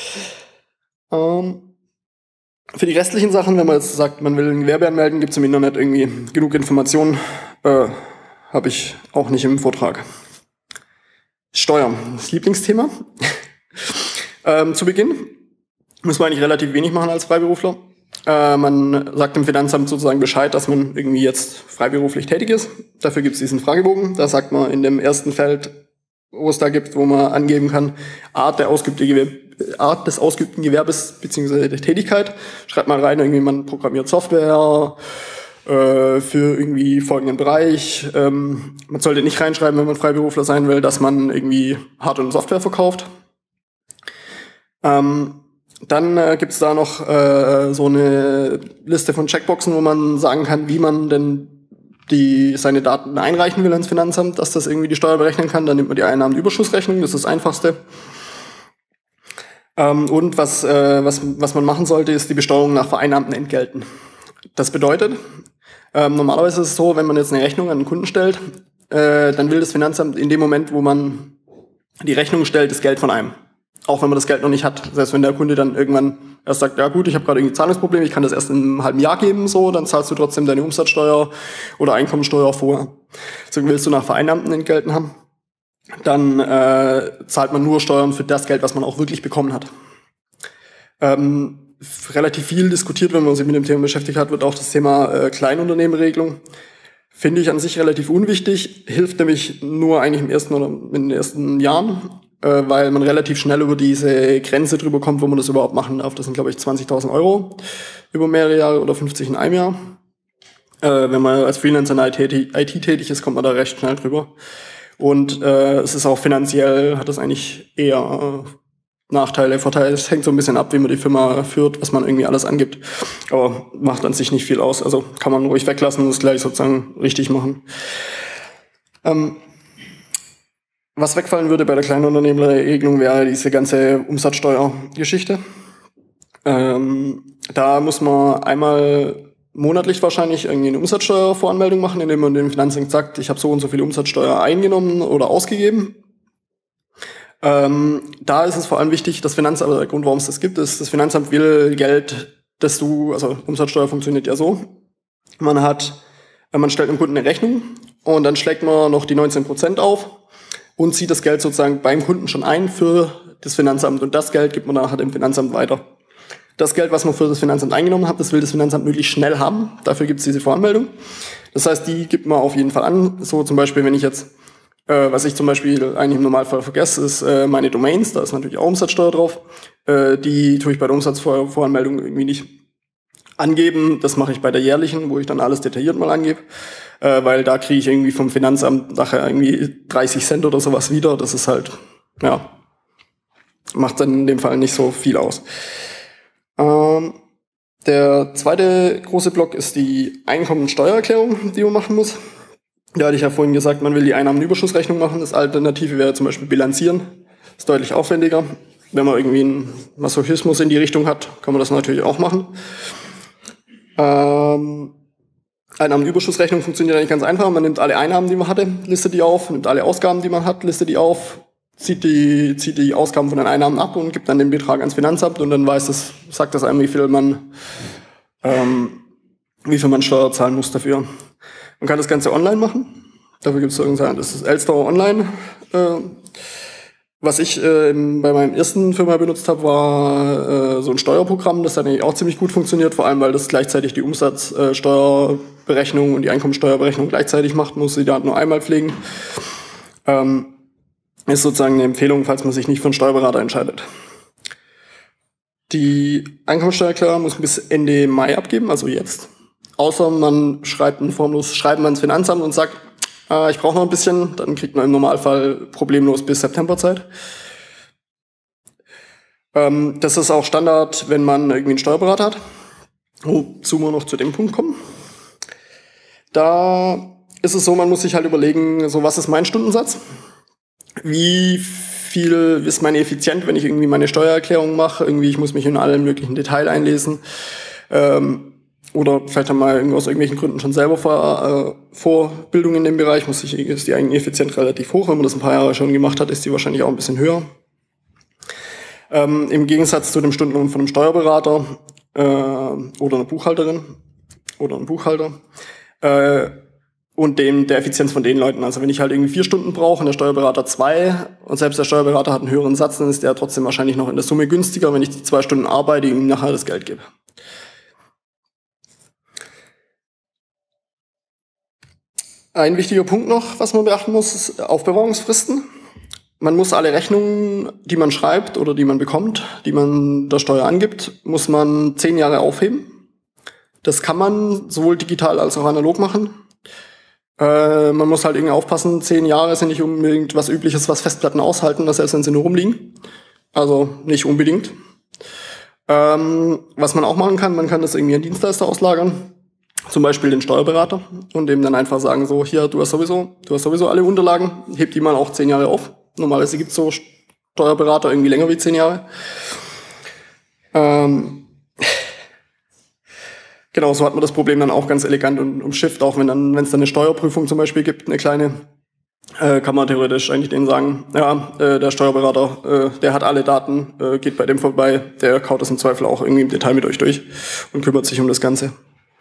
Ähm, für die restlichen Sachen, wenn man jetzt sagt, man will ein Gewerbe anmelden, gibt es im Internet irgendwie genug Informationen. Äh, Habe ich auch nicht im Vortrag. Steuern, das Lieblingsthema. ähm, zu Beginn muss man eigentlich relativ wenig machen als Freiberufler. Äh, man sagt dem Finanzamt sozusagen Bescheid, dass man irgendwie jetzt freiberuflich tätig ist. Dafür gibt es diesen Fragebogen. Da sagt man in dem ersten Feld, wo es da gibt, wo man angeben kann, Art, der ausgeübte Gewerbe, Art des ausgeübten Gewerbes bzw. der Tätigkeit. Schreibt mal rein, irgendwie man programmiert Software, für irgendwie folgenden Bereich. Ähm, man sollte nicht reinschreiben, wenn man Freiberufler sein will, dass man irgendwie Hardware und Software verkauft. Ähm, dann äh, gibt es da noch äh, so eine Liste von Checkboxen, wo man sagen kann, wie man denn die, seine Daten einreichen will ins Finanzamt, dass das irgendwie die Steuer berechnen kann. Dann nimmt man die Einnahmenüberschussrechnung, das ist das Einfachste. Ähm, und was, äh, was, was man machen sollte, ist die Besteuerung nach vereinnahmten Entgelten. Das bedeutet, Ähm, normalerweise ist es so, wenn man jetzt eine Rechnung an den Kunden stellt, äh, dann will das Finanzamt in dem Moment, wo man die Rechnung stellt, das Geld von einem. Auch wenn man das Geld noch nicht hat. Selbst wenn der Kunde dann irgendwann erst sagt, ja gut, ich habe gerade irgendwie Zahlungsprobleme, ich kann das erst in einem halben Jahr geben, so, dann zahlst du trotzdem deine Umsatzsteuer oder Einkommensteuer vorher. So willst du nach vereinnahmten Entgelten haben, dann äh, zahlt man nur Steuern für das Geld, was man auch wirklich bekommen hat. Ähm, relativ viel diskutiert, wenn man sich mit dem Thema beschäftigt hat, wird auch das Thema äh, Kleinunternehmerregelung. Finde ich an sich relativ unwichtig, hilft nämlich nur eigentlich im ersten oder in den ersten Jahren, äh, weil man relativ schnell über diese Grenze drüber kommt, wo man das überhaupt machen darf. Das sind, glaube ich, zwanzigtausend Euro über mehrere Jahre oder fünfzig in einem Jahr. Äh, wenn man als Freelancer in I T tätig ist, kommt man da recht schnell drüber. Und äh, es ist auch finanziell, hat das eigentlich eher äh, Nachteile, Vorteile, es hängt so ein bisschen ab, wie man die Firma führt, was man irgendwie alles angibt. Aber macht an sich nicht viel aus. Also kann man ruhig weglassen und es gleich sozusagen richtig machen. Ähm, was wegfallen würde bei der Kleinunternehmerregelung wäre diese ganze Umsatzsteuergeschichte. Ähm, da muss man einmal monatlich wahrscheinlich irgendwie eine Umsatzsteuervoranmeldung machen, indem man dem Finanzamt sagt, ich habe so und so viel Umsatzsteuer eingenommen oder ausgegeben. Ähm, da ist es vor allem wichtig, das Finanzamt, der Grund, warum es das gibt, ist, das Finanzamt will Geld, das du, also Umsatzsteuer funktioniert ja so, man hat, man stellt dem Kunden eine Rechnung und dann schlägt man noch die neunzehn Prozent auf und zieht das Geld sozusagen beim Kunden schon ein für das Finanzamt und das Geld gibt man nachher dem Finanzamt weiter. das Geld, was man für das Finanzamt eingenommen hat, das will das Finanzamt möglichst schnell haben. Dafür gibt es diese Voranmeldung. Das heißt, die gibt man auf jeden Fall an. So zum Beispiel, wenn ich jetzt, äh, was ich zum Beispiel eigentlich im Normalfall vergesse, ist äh, meine Domains. Da ist natürlich auch Umsatzsteuer drauf. Äh, die tue ich bei der Umsatzvoranmeldung irgendwie nicht angeben. Das mache ich bei der jährlichen, wo ich dann alles detailliert mal angebe. Äh, weil da kriege ich irgendwie vom Finanzamt nachher irgendwie dreißig Cent oder sowas wieder. Das ist halt, ja, macht dann in dem Fall nicht so viel aus. Ähm, der zweite große Block ist die Einkommensteuererklärung, die man machen muss. Da hatte ich ja vorhin gesagt, man will die Einnahmenüberschussrechnung machen. Das Alternative wäre zum Beispiel bilanzieren. Das ist deutlich aufwendiger. Wenn man irgendwie einen Masochismus in die Richtung hat, kann man das natürlich auch machen. Ähm, Einnahmenüberschussrechnung funktioniert eigentlich ganz einfach. Man nimmt alle Einnahmen, die man hatte, listet die auf, nimmt alle Ausgaben, die man hat, listet die auf, zieht die, zieht die Ausgaben von den Einnahmen ab und gibt dann den Betrag ans Finanzamt und dann weiß das, sagt das einem, wie viel man, ähm, wie viel man Steuer zahlen muss dafür. Man kann das Ganze online machen. Dafür gibt es irgendein, das ist Elster Online. Äh, was ich äh, bei meinem ersten Firma benutzt habe, war äh, so ein Steuerprogramm, das hat eigentlich auch ziemlich gut funktioniert, vor allem weil das gleichzeitig die Umsatzsteuerberechnung und die Einkommensteuerberechnung gleichzeitig macht, muss die Daten nur einmal pflegen. Ähm, ist sozusagen eine Empfehlung, falls man sich nicht für einen Steuerberater entscheidet. Die Einkommensteuererklärung muss bis Ende Mai abgeben, also jetzt. Außer man schreibt ein formlos Schreiben ans Finanzamt und sagt, äh, ich brauche noch ein bisschen, dann kriegt man im Normalfall problemlos bis September Zeit. Ähm, das ist auch Standard, wenn man irgendwie einen Steuerberater hat. Wozu wir noch zu dem Punkt kommen. Da ist es so, man muss sich halt überlegen, so was ist mein Stundensatz? Wie viel ist meine Effizienz, wenn ich irgendwie meine Steuererklärung mache? Irgendwie, ich muss mich in allen möglichen Detail einlesen. Ähm, oder vielleicht haben wir aus irgendwelchen Gründen schon selber vor, äh, Vorbildung in dem Bereich. Muss ich, ist die eigene Effizienz relativ hoch. Wenn man das ein paar Jahre schon gemacht hat, ist die wahrscheinlich auch ein bisschen höher. Ähm, im Gegensatz zu dem Stundenlohn von einem Steuerberater äh, oder einer Buchhalterin oder einem Buchhalter. Äh, Und dem, der Effizienz von den Leuten. Also wenn ich halt irgendwie vier Stunden brauche und der Steuerberater zwei und selbst der Steuerberater hat einen höheren Satz, dann ist der trotzdem wahrscheinlich noch in der Summe günstiger, wenn ich die zwei Stunden arbeite und ihm nachher das Geld gebe. Ein wichtiger Punkt noch, was man beachten muss, ist Aufbewahrungsfristen. Man muss alle Rechnungen, die man schreibt oder die man bekommt, die man der Steuer angibt, muss man zehn Jahre aufheben. Das kann man sowohl digital als auch analog machen. Äh, man muss halt irgendwie aufpassen, zehn Jahre sind nicht unbedingt was Übliches, was Festplatten aushalten, dass selbst wenn sie nur rumliegen. Also nicht unbedingt. Ähm, was man auch machen kann, man kann das irgendwie an Dienstleister auslagern. Zum Beispiel den Steuerberater und dem dann einfach sagen, so, hier, du hast sowieso, du hast sowieso alle Unterlagen, heb die mal auch zehn Jahre auf. Normalerweise gibt's so Steuerberater irgendwie länger wie zehn Jahre. Ähm, genau, so hat man das Problem dann auch ganz elegant und umschifft, auch wenn dann, wenn es dann eine Steuerprüfung zum Beispiel gibt, eine kleine, äh, kann man theoretisch eigentlich denen sagen, ja, äh, der Steuerberater, äh, der hat alle Daten, äh, geht bei dem vorbei, der kaut das im Zweifel auch irgendwie im Detail mit euch durch und kümmert sich um das Ganze.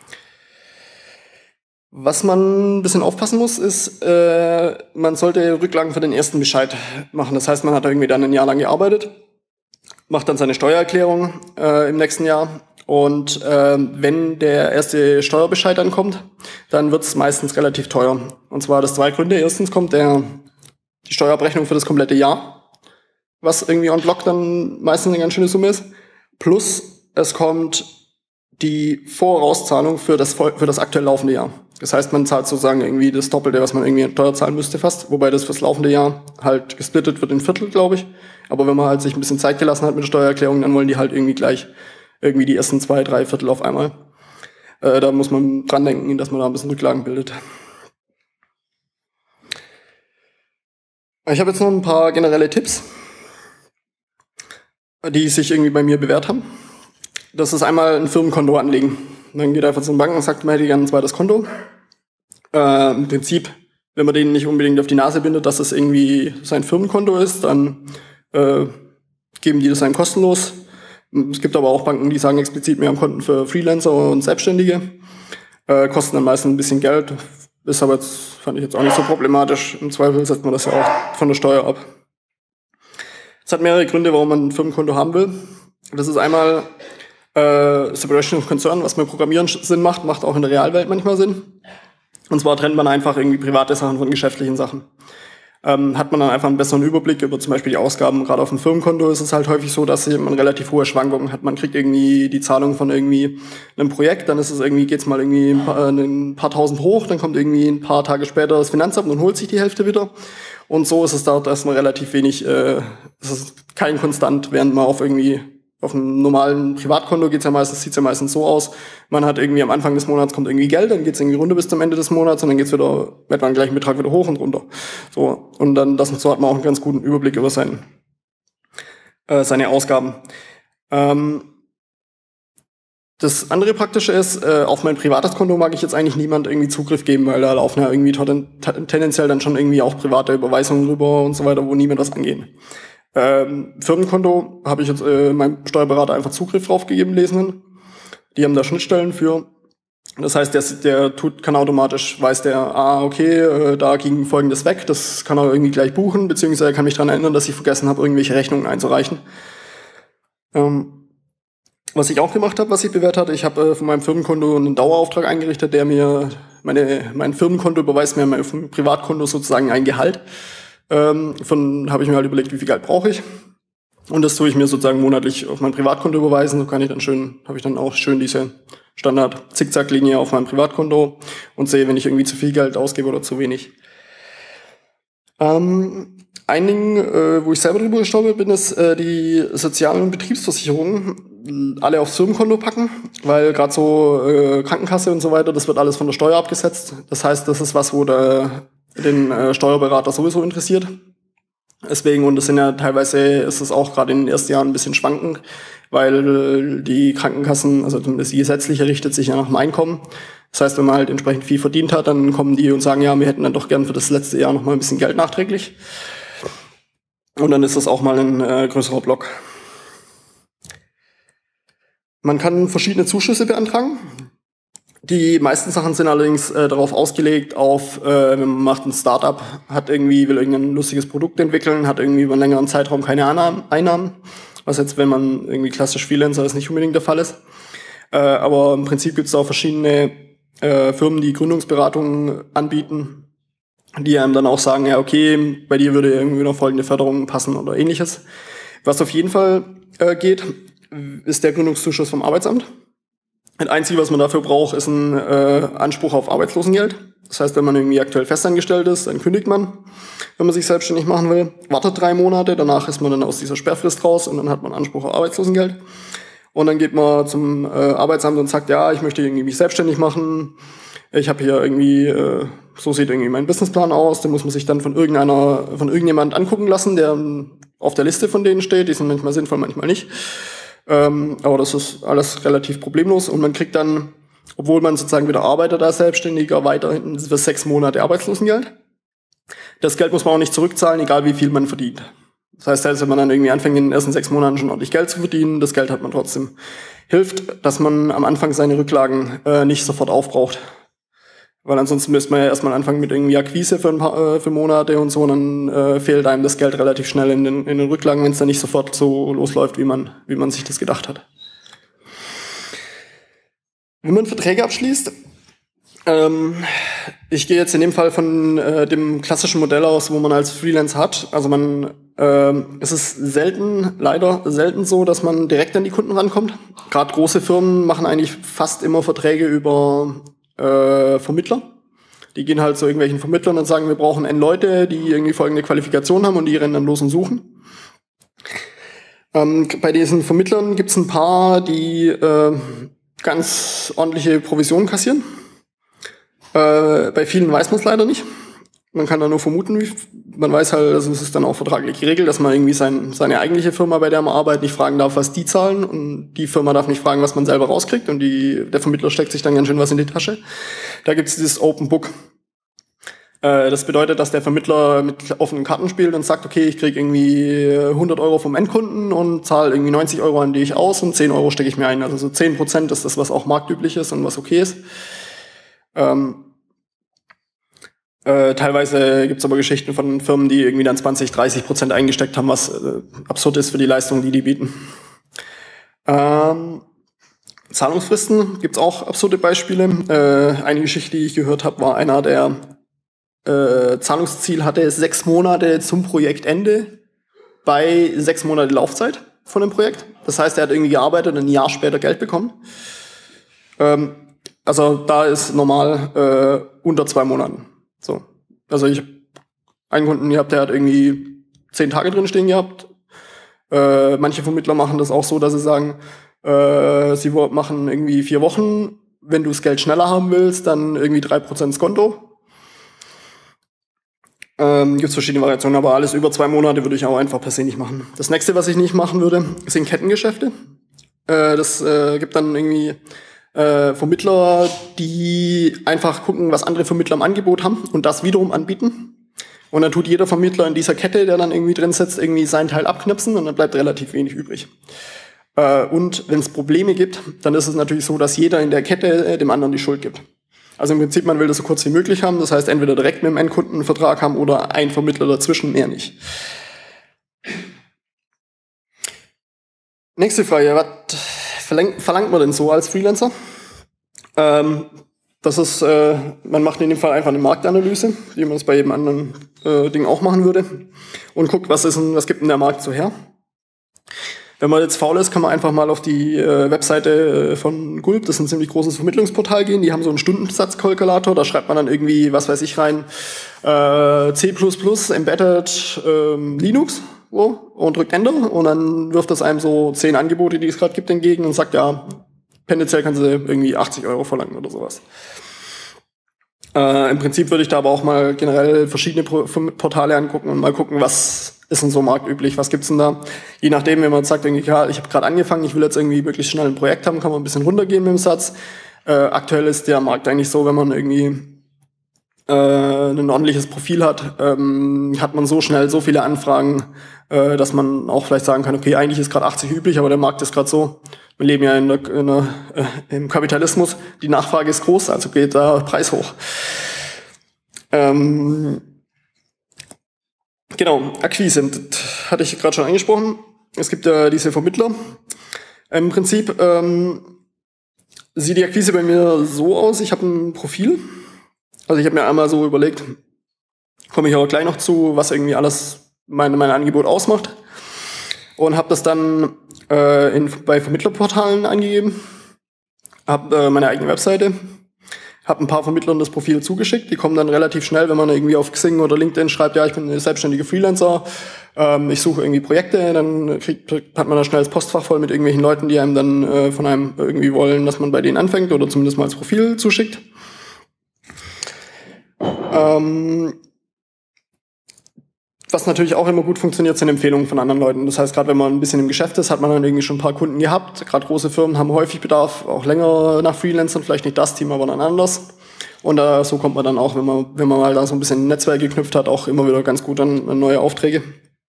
Was man ein bisschen aufpassen muss, ist, äh, man sollte Rücklagen für den ersten Bescheid machen. Das heißt, man hat irgendwie dann ein Jahr lang gearbeitet, macht dann seine Steuererklärung äh, im nächsten Jahr und äh, wenn der erste Steuerbescheid dann kommt, dann wird es meistens relativ teuer. Und zwar hat das zwei Gründe. Erstens kommt der, die Steuerabrechnung für das komplette Jahr, was irgendwie on block dann meistens eine ganz schöne Summe ist. Plus es kommt die Vorauszahlung für das, für das aktuell laufende Jahr. Das heißt, man zahlt sozusagen irgendwie das Doppelte, was man irgendwie in Steuer zahlen müsste fast, wobei das fürs laufende Jahr halt gesplittet wird in Viertel, glaube ich. Aber wenn man halt sich ein bisschen Zeit gelassen hat mit der Steuererklärung, dann wollen die halt irgendwie gleich irgendwie die ersten zwei, drei Viertel auf einmal. Äh, da muss man dran denken, dass man da ein bisschen Rücklagen bildet. Ich habe jetzt noch ein paar generelle Tipps, die sich irgendwie bei mir bewährt haben. Das ist einmal ein Firmenkonto anlegen. Dann geht einfach zum Bank und sagt, man hätte gerne ein zweites Konto. Äh, Im Prinzip, wenn man denen nicht unbedingt auf die Nase bindet, dass es irgendwie sein Firmenkonto ist, dann äh, geben die das einem kostenlos. Es gibt aber auch Banken, die sagen explizit, wir haben Konten für Freelancer und Selbstständige. Äh, kosten dann meistens ein bisschen Geld. Ist aber jetzt, fand ich jetzt auch nicht so problematisch. Im Zweifel setzt man das ja auch von der Steuer ab. Es hat mehrere Gründe, warum man ein Firmenkonto haben will. Das ist einmal, Äh, Separation of Concern, was beim Programmieren Sinn macht, macht auch in der Realwelt manchmal Sinn. Und zwar trennt man einfach irgendwie private Sachen von geschäftlichen Sachen. Ähm, hat man dann einfach einen besseren Überblick über zum Beispiel die Ausgaben. Gerade auf dem Firmenkonto ist es halt häufig so, dass man relativ hohe Schwankungen hat. Man kriegt irgendwie die Zahlung von irgendwie einem Projekt, dann ist es irgendwie, geht's mal irgendwie ein paar, ein paar tausend hoch, dann kommt irgendwie ein paar Tage später das Finanzamt und holt sich die Hälfte wieder. Und so ist es dort erstmal relativ wenig, äh, es ist kein Konstant, während man auf irgendwie auf einem normalen Privatkonto geht's ja meistens, sieht's ja meistens so aus, man hat irgendwie am Anfang des Monats kommt irgendwie Geld, dann geht's irgendwie runter bis zum Ende des Monats und dann geht's wieder, etwa einen gleichen Betrag wieder hoch und runter. So. Und dann, das, so hat man auch einen ganz guten Überblick über sein, äh, seine Ausgaben. Ähm, das andere Praktische ist, äh, auf mein privates Konto mag ich jetzt eigentlich niemand irgendwie Zugriff geben, weil da laufen ja irgendwie tendenziell dann schon irgendwie auch private Überweisungen rüber und so weiter, wo niemand was angehen. Ähm, Firmenkonto habe ich jetzt äh, meinem Steuerberater einfach Zugriff drauf gegeben, Lesenden. Die haben da Schnittstellen für. Das heißt, der, der tut, kann automatisch, weiß der, ah, okay, äh, da ging Folgendes weg, das kann er irgendwie gleich buchen, beziehungsweise kann mich daran erinnern, dass ich vergessen habe, irgendwelche Rechnungen einzureichen. Ähm, was ich auch gemacht habe, was ich bewährt hatte, ich habe äh, von meinem Firmenkonto einen Dauerauftrag eingerichtet, der mir, meine, mein Firmenkonto überweist mir mein Privatkonto sozusagen ein Gehalt. Ähm, von habe ich mir halt überlegt, wie viel Geld brauche ich. Und das tue ich mir sozusagen monatlich auf mein Privatkonto überweisen. So kann ich dann schön, habe ich dann auch schön diese Standard-Zickzack-Linie auf meinem Privatkonto und sehe, wenn ich irgendwie zu viel Geld ausgebe oder zu wenig. Ähm, ein Ding, äh, wo ich selber drüber gestolpert bin, ist äh, die sozialen Betriebsversicherungen alle aufs Firmenkonto packen, weil gerade so äh, Krankenkasse und so weiter, das wird alles von der Steuer abgesetzt. Das heißt, das ist was, wo der den äh, Steuerberater sowieso interessiert. Deswegen, und das sind ja teilweise, ist es auch gerade in den ersten Jahren ein bisschen schwankend, weil die Krankenkassen, also zumindest die gesetzliche, richtet sich ja nach dem Einkommen. Das heißt, wenn man halt entsprechend viel verdient hat, dann kommen die und sagen, ja, wir hätten dann doch gern für das letzte Jahr noch mal ein bisschen Geld nachträglich. Und dann ist das auch mal ein äh, größerer Block. Man kann verschiedene Zuschüsse beantragen. Die meisten Sachen sind allerdings äh, darauf ausgelegt, auf, äh, man macht ein Startup, hat irgendwie, will irgendein lustiges Produkt entwickeln, hat irgendwie über einen längeren Zeitraum keine Einnahmen, was jetzt, wenn man irgendwie klassisch Freelancer ist, nicht unbedingt der Fall ist. Äh, aber im Prinzip gibt es auch verschiedene äh, Firmen, die Gründungsberatungen anbieten, die einem dann auch sagen, ja okay, bei dir würde irgendwie noch folgende Förderung passen oder ähnliches. Was auf jeden Fall äh, geht, ist der Gründungszuschuss vom Arbeitsamt. Das Einzige, was man dafür braucht, ist ein äh, Anspruch auf Arbeitslosengeld. Das heißt, wenn man irgendwie aktuell festangestellt ist, dann kündigt man, wenn man sich selbstständig machen will, wartet drei Monate, danach ist man dann aus dieser Sperrfrist raus und dann hat man Anspruch auf Arbeitslosengeld. Und dann geht man zum äh, Arbeitsamt und sagt, ja, ich möchte irgendwie mich selbstständig machen. Ich habe hier irgendwie, äh, so sieht irgendwie mein Businessplan aus. Den muss man sich dann von irgendeiner, von irgendjemand angucken lassen, der auf der Liste von denen steht. Die sind manchmal sinnvoll, manchmal nicht. Ähm, aber das ist alles relativ problemlos und man kriegt dann, obwohl man sozusagen wieder arbeitet als Selbstständiger, weiterhin für sechs Monate Arbeitslosengeld. Das Geld muss man auch nicht zurückzahlen, egal wie viel man verdient. Das heißt, selbst wenn man dann irgendwie anfängt, in den ersten sechs Monaten schon ordentlich Geld zu verdienen, das Geld hat man trotzdem. Hilft, dass man am Anfang seine Rücklagen äh, nicht sofort aufbraucht. Weil ansonsten müsste man ja erstmal anfangen mit irgendwie Akquise für ein paar äh, für Monate und so, und dann äh, fehlt einem das Geld relativ schnell in den, in den Rücklagen, wenn es dann nicht sofort so losläuft, wie man, wie man sich das gedacht hat. Wenn man Verträge abschließt, ähm, ich gehe jetzt in dem Fall von äh, dem klassischen Modell aus, wo man als Freelancer hat. Also man, äh, es ist selten, leider selten so, dass man direkt an die Kunden rankommt. Gerade große Firmen machen eigentlich fast immer Verträge über Äh, Vermittler. Die gehen halt zu irgendwelchen Vermittlern und sagen, wir brauchen N Leute, die irgendwie folgende Qualifikation haben, und die rennen dann los und suchen. Ähm, bei diesen Vermittlern gibt es ein paar, die äh, ganz ordentliche Provisionen kassieren. Äh, bei vielen weiß man es leider nicht. Man kann da nur vermuten, wie, man weiß halt, also es ist dann auch vertraglich geregelt, dass man irgendwie sein, seine eigentliche Firma, bei der man arbeitet, nicht fragen darf, was die zahlen, und die Firma darf nicht fragen, was man selber rauskriegt, und die, der Vermittler steckt sich dann ganz schön was in die Tasche. Da gibt es dieses Open Book. Äh, das bedeutet, dass der Vermittler mit offenen Karten spielt und sagt, okay, ich kriege irgendwie hundert Euro vom Endkunden und zahle irgendwie neunzig Euro an die ich aus und zehn Euro stecke ich mir ein. Also so zehn Prozent ist das, was auch marktüblich ist und was okay ist. Ähm, Äh, teilweise gibt's aber Geschichten von Firmen, die irgendwie dann zwanzig, dreißig Prozent eingesteckt haben, was äh, absurd ist für die Leistung, die die bieten. Ähm, Zahlungsfristen gibt's auch absurde Beispiele. Äh, eine Geschichte, die ich gehört habe, war einer, der äh, Zahlungsziel hatte sechs Monate zum Projektende bei sechs Monate Laufzeit von dem Projekt. Das heißt, er hat irgendwie gearbeitet und ein Jahr später Geld bekommen. Ähm, also da ist normal äh, unter zwei Monaten. So. Also ich habe einen Kunden gehabt, der hat irgendwie zehn Tage drin stehen gehabt. Äh, manche Vermittler machen das auch so, dass sie sagen, äh, sie machen irgendwie vier Wochen. Wenn du das Geld schneller haben willst, dann irgendwie drei Prozent Skonto. Ähm, Gibt es verschiedene Variationen, aber alles über zwei Monate würde ich auch einfach per se nicht machen. Das nächste, was ich nicht machen würde, sind Kettengeschäfte. Äh, das äh, gibt dann irgendwie äh, Vermittler, die einfach gucken, was andere Vermittler im Angebot haben und das wiederum anbieten. Und dann tut jeder Vermittler in dieser Kette, der dann irgendwie drin sitzt, irgendwie seinen Teil abknipsen und dann bleibt relativ wenig übrig. Äh, und wenn es Probleme gibt, dann ist es natürlich so, dass jeder in der Kette äh, dem anderen die Schuld gibt. Also im Prinzip, man will das so kurz wie möglich haben. Das heißt, entweder direkt mit dem Endkunden einen Vertrag haben oder ein Vermittler dazwischen, mehr nicht. Nächste Frage. Was verlangt man denn so als Freelancer? Ähm, das ist, äh, man macht in dem Fall einfach eine Marktanalyse, wie man es bei jedem anderen äh, Ding auch machen würde. Und guckt, was ist denn, was gibt denn der Markt so her? Wenn man jetzt faul ist, kann man einfach mal auf die äh, Webseite äh, von Gulp, das ist ein ziemlich großes Vermittlungsportal, gehen. Die haben so einen Stundensatzkalkulator, da schreibt man dann irgendwie, was weiß ich, rein, äh, C plus plus, Embedded, ähm, Linux, so, und drückt Enter und dann wirft das einem so zehn Angebote, die es gerade gibt, entgegen und sagt, ja, tendenziell kannst du irgendwie achtzig Euro verlangen oder sowas. Äh, Im Prinzip würde ich da aber auch mal generell verschiedene Pro Portale angucken und mal gucken, was ist denn so marktüblich, was gibt's denn da? Je nachdem, wenn man sagt, irgendwie, ja, ich habe gerade angefangen, ich will jetzt irgendwie wirklich schnell ein Projekt haben, kann man ein bisschen runtergehen mit dem Satz. Äh, aktuell ist der Markt eigentlich so, wenn man irgendwie äh, ein ordentliches Profil hat, ähm, hat man so schnell so viele Anfragen, äh, dass man auch vielleicht sagen kann, okay, eigentlich ist gerade achtzig üblich, aber der Markt ist gerade so. Wir leben ja in der, in der, äh, im Kapitalismus, die Nachfrage ist groß, also geht der Preis hoch. Ähm, Genau, Akquise, das hatte ich gerade schon angesprochen. Es gibt ja diese Vermittler. Im Prinzip ähm, sieht die Akquise bei mir so aus, ich habe ein Profil. Also ich habe mir einmal so überlegt, komme ich aber gleich noch zu, was irgendwie alles mein, mein Angebot ausmacht. Und habe das dann äh, in, bei Vermittlerportalen angegeben. Habe äh, meine eigene Webseite. Habe ein paar Vermittlern das Profil zugeschickt. Die kommen dann relativ schnell, wenn man irgendwie auf Xing oder LinkedIn schreibt, ja, ich bin ein selbstständiger Freelancer, ähm, ich suche irgendwie Projekte, dann kriegt, hat man da schnell das Postfach voll mit irgendwelchen Leuten, die einem dann äh, von einem irgendwie wollen, dass man bei denen anfängt oder zumindest mal das Profil zuschickt. Ähm, was natürlich auch immer gut funktioniert, sind Empfehlungen von anderen Leuten. Das heißt, gerade wenn man ein bisschen im Geschäft ist, hat man dann irgendwie schon ein paar Kunden gehabt. Gerade große Firmen haben häufig Bedarf, auch länger nach Freelancern, vielleicht nicht das Team, aber dann anders. Und äh, so kommt man dann auch, wenn man, wenn man mal da so ein bisschen Netzwerk geknüpft hat, auch immer wieder ganz gut an, an neue Aufträge.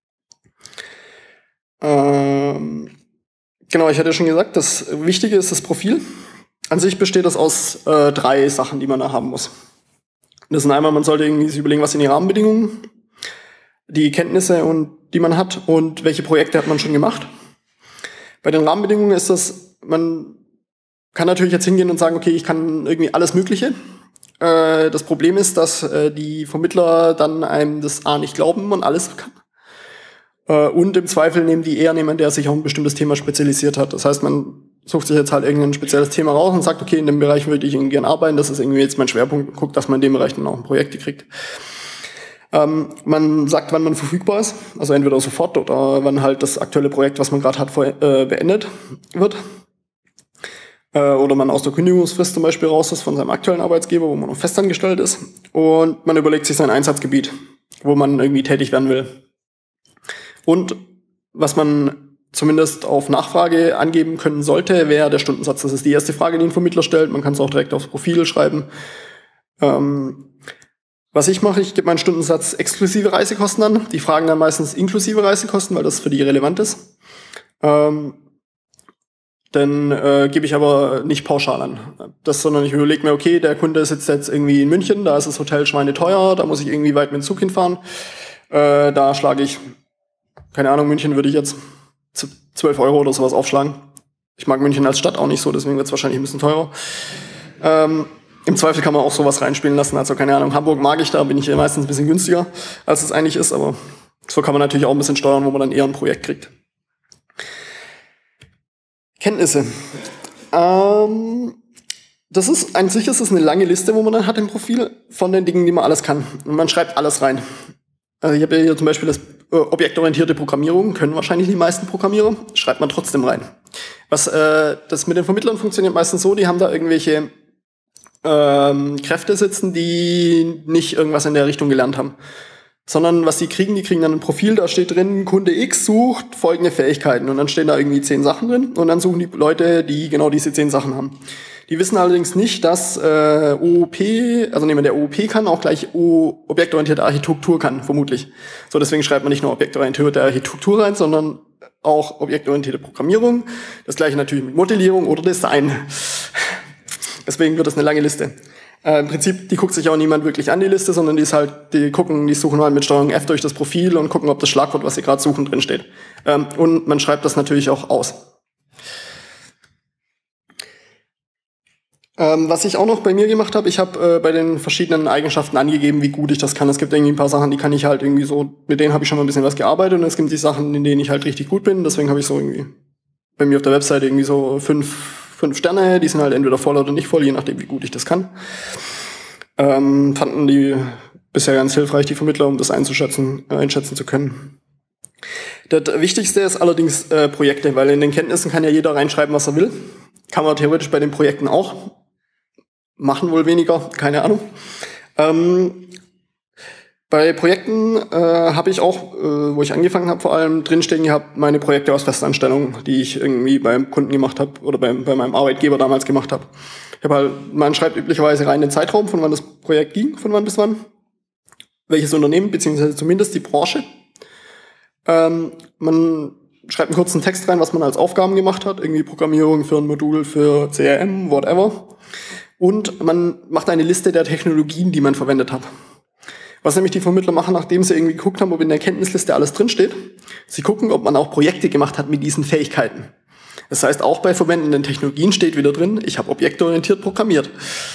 Ähm, genau, ich hatte schon gesagt, das Wichtige ist das Profil. An sich besteht das aus äh, drei Sachen, die man da haben muss. Das sind einmal, man sollte irgendwie sich überlegen, was sind die Rahmenbedingungen, die Kenntnisse, und die man hat und welche Projekte hat man schon gemacht. Bei den Rahmenbedingungen ist das, man kann natürlich jetzt hingehen und sagen, okay, ich kann irgendwie alles Mögliche. Äh, das Problem ist, dass äh, die Vermittler dann einem das A nicht glauben, man alles kann. Äh, und im Zweifel nehmen die eher jemanden, der sich auf ein bestimmtes Thema spezialisiert hat. Das heißt, man sucht sich jetzt halt irgendein spezielles Thema raus und sagt, okay, in dem Bereich würde ich gerne arbeiten, das ist irgendwie jetzt mein Schwerpunkt, und guckt, dass man in dem Bereich dann auch ein Projekt kriegt. Ähm, man sagt, wann man verfügbar ist, also entweder sofort oder wann halt das aktuelle Projekt, was man gerade hat, vor, äh, beendet wird. Äh, oder man aus der Kündigungsfrist zum Beispiel raus ist von seinem aktuellen Arbeitsgeber, wo man noch festangestellt ist. Und man überlegt sich sein Einsatzgebiet, wo man irgendwie tätig werden will. Und was man zumindest auf Nachfrage angeben können sollte, wäre der Stundensatz. Das ist die erste Frage, die ein Vermittler stellt. Man kann es auch direkt aufs Profil schreiben. Ähm, Was ich mache, ich gebe meinen Stundensatz exklusive Reisekosten an. Die fragen dann meistens inklusive Reisekosten, weil das für die relevant ist. Ähm, dann äh, gebe ich aber nicht pauschal an. Das, sondern ich überlege mir, okay, der Kunde sitzt jetzt irgendwie in München, da ist das Hotel schweineteuer, da muss ich irgendwie weit mit dem Zug hinfahren. Äh, da schlage ich, keine Ahnung, München würde ich jetzt zwölf Euro oder sowas aufschlagen. Ich mag München als Stadt auch nicht so, deswegen wird es wahrscheinlich ein bisschen teurer. Ähm, Im Zweifel kann man auch sowas reinspielen lassen. Also keine Ahnung, Hamburg mag ich, da bin ich ja meistens ein bisschen günstiger, als es eigentlich ist. Aber so kann man natürlich auch ein bisschen steuern, wo man dann eher ein Projekt kriegt. Kenntnisse. Ähm, das ist, an sich ist es eine lange Liste, wo man dann hat im Profil von den Dingen, die man alles kann. Und man schreibt alles rein. Also ich habe ja hier zum Beispiel das äh, objektorientierte Programmierung, können wahrscheinlich die meisten Programmierer, schreibt man trotzdem rein. Was äh, das mit den Vermittlern funktioniert meistens so, die haben da irgendwelche ähm, Kräfte sitzen, die nicht irgendwas in der Richtung gelernt haben. Sondern was die kriegen, die kriegen dann ein Profil, da steht drin, Kunde X sucht folgende Fähigkeiten. Und dann stehen da irgendwie zehn Sachen drin und dann suchen die Leute, die genau diese zehn Sachen haben. Die wissen allerdings nicht, dass äh, O O P, also jemand, der O O P kann, auch gleich o, objektorientierte Architektur kann, vermutlich. So, deswegen schreibt man nicht nur objektorientierte Architektur rein, sondern auch objektorientierte Programmierung. Das gleiche natürlich mit Modellierung oder Design. Deswegen wird das eine lange Liste. Äh, Im Prinzip, die guckt sich auch niemand wirklich an, die Liste, sondern die ist halt, die gucken, die suchen halt mit Steuerung F durch das Profil und gucken, ob das Schlagwort, was sie gerade suchen, drin steht. Ähm, und man schreibt das natürlich auch aus. Ähm, was ich auch noch bei mir gemacht habe, ich habe äh, bei den verschiedenen Eigenschaften angegeben, wie gut ich das kann. Es gibt irgendwie ein paar Sachen, die kann ich halt irgendwie so, mit denen habe ich schon mal ein bisschen was gearbeitet und es gibt die Sachen, in denen ich halt richtig gut bin. Deswegen habe ich so irgendwie bei mir auf der Webseite irgendwie so fünf, fünf Sterne, die sind halt entweder voll oder nicht voll, je nachdem, wie gut ich das kann. Ähm, fanden die bisher ganz hilfreich, die Vermittler, um das einzuschätzen, äh, einschätzen zu können. Das Wichtigste ist allerdings äh, Projekte, weil in den Kenntnissen kann ja jeder reinschreiben, was er will. Kann man theoretisch bei den Projekten auch. Machen wohl weniger, keine Ahnung. Ähm, bei Projekten äh, habe ich auch, äh, wo ich angefangen habe, vor allem drinstehen gehabt, meine Projekte aus Festanstellungen, die ich irgendwie beim Kunden gemacht habe oder bei, bei meinem Arbeitgeber damals gemacht habe. Ich habe halt, man schreibt üblicherweise rein den Zeitraum, von wann das Projekt ging, von wann bis wann, welches Unternehmen, beziehungsweise zumindest die Branche. Ähm, man schreibt einen kurzen Text rein, was man als Aufgaben gemacht hat, irgendwie Programmierung für ein Modul, für C R M, whatever. Und man macht eine Liste der Technologien, die man verwendet hat. Was nämlich die Vermittler machen, nachdem sie irgendwie geguckt haben, ob in der Kenntnisliste alles drinsteht, sie gucken, ob man auch Projekte gemacht hat mit diesen Fähigkeiten. Das heißt, auch bei verwendeten Technologien steht wieder drin, ich habe objektorientiert programmiert.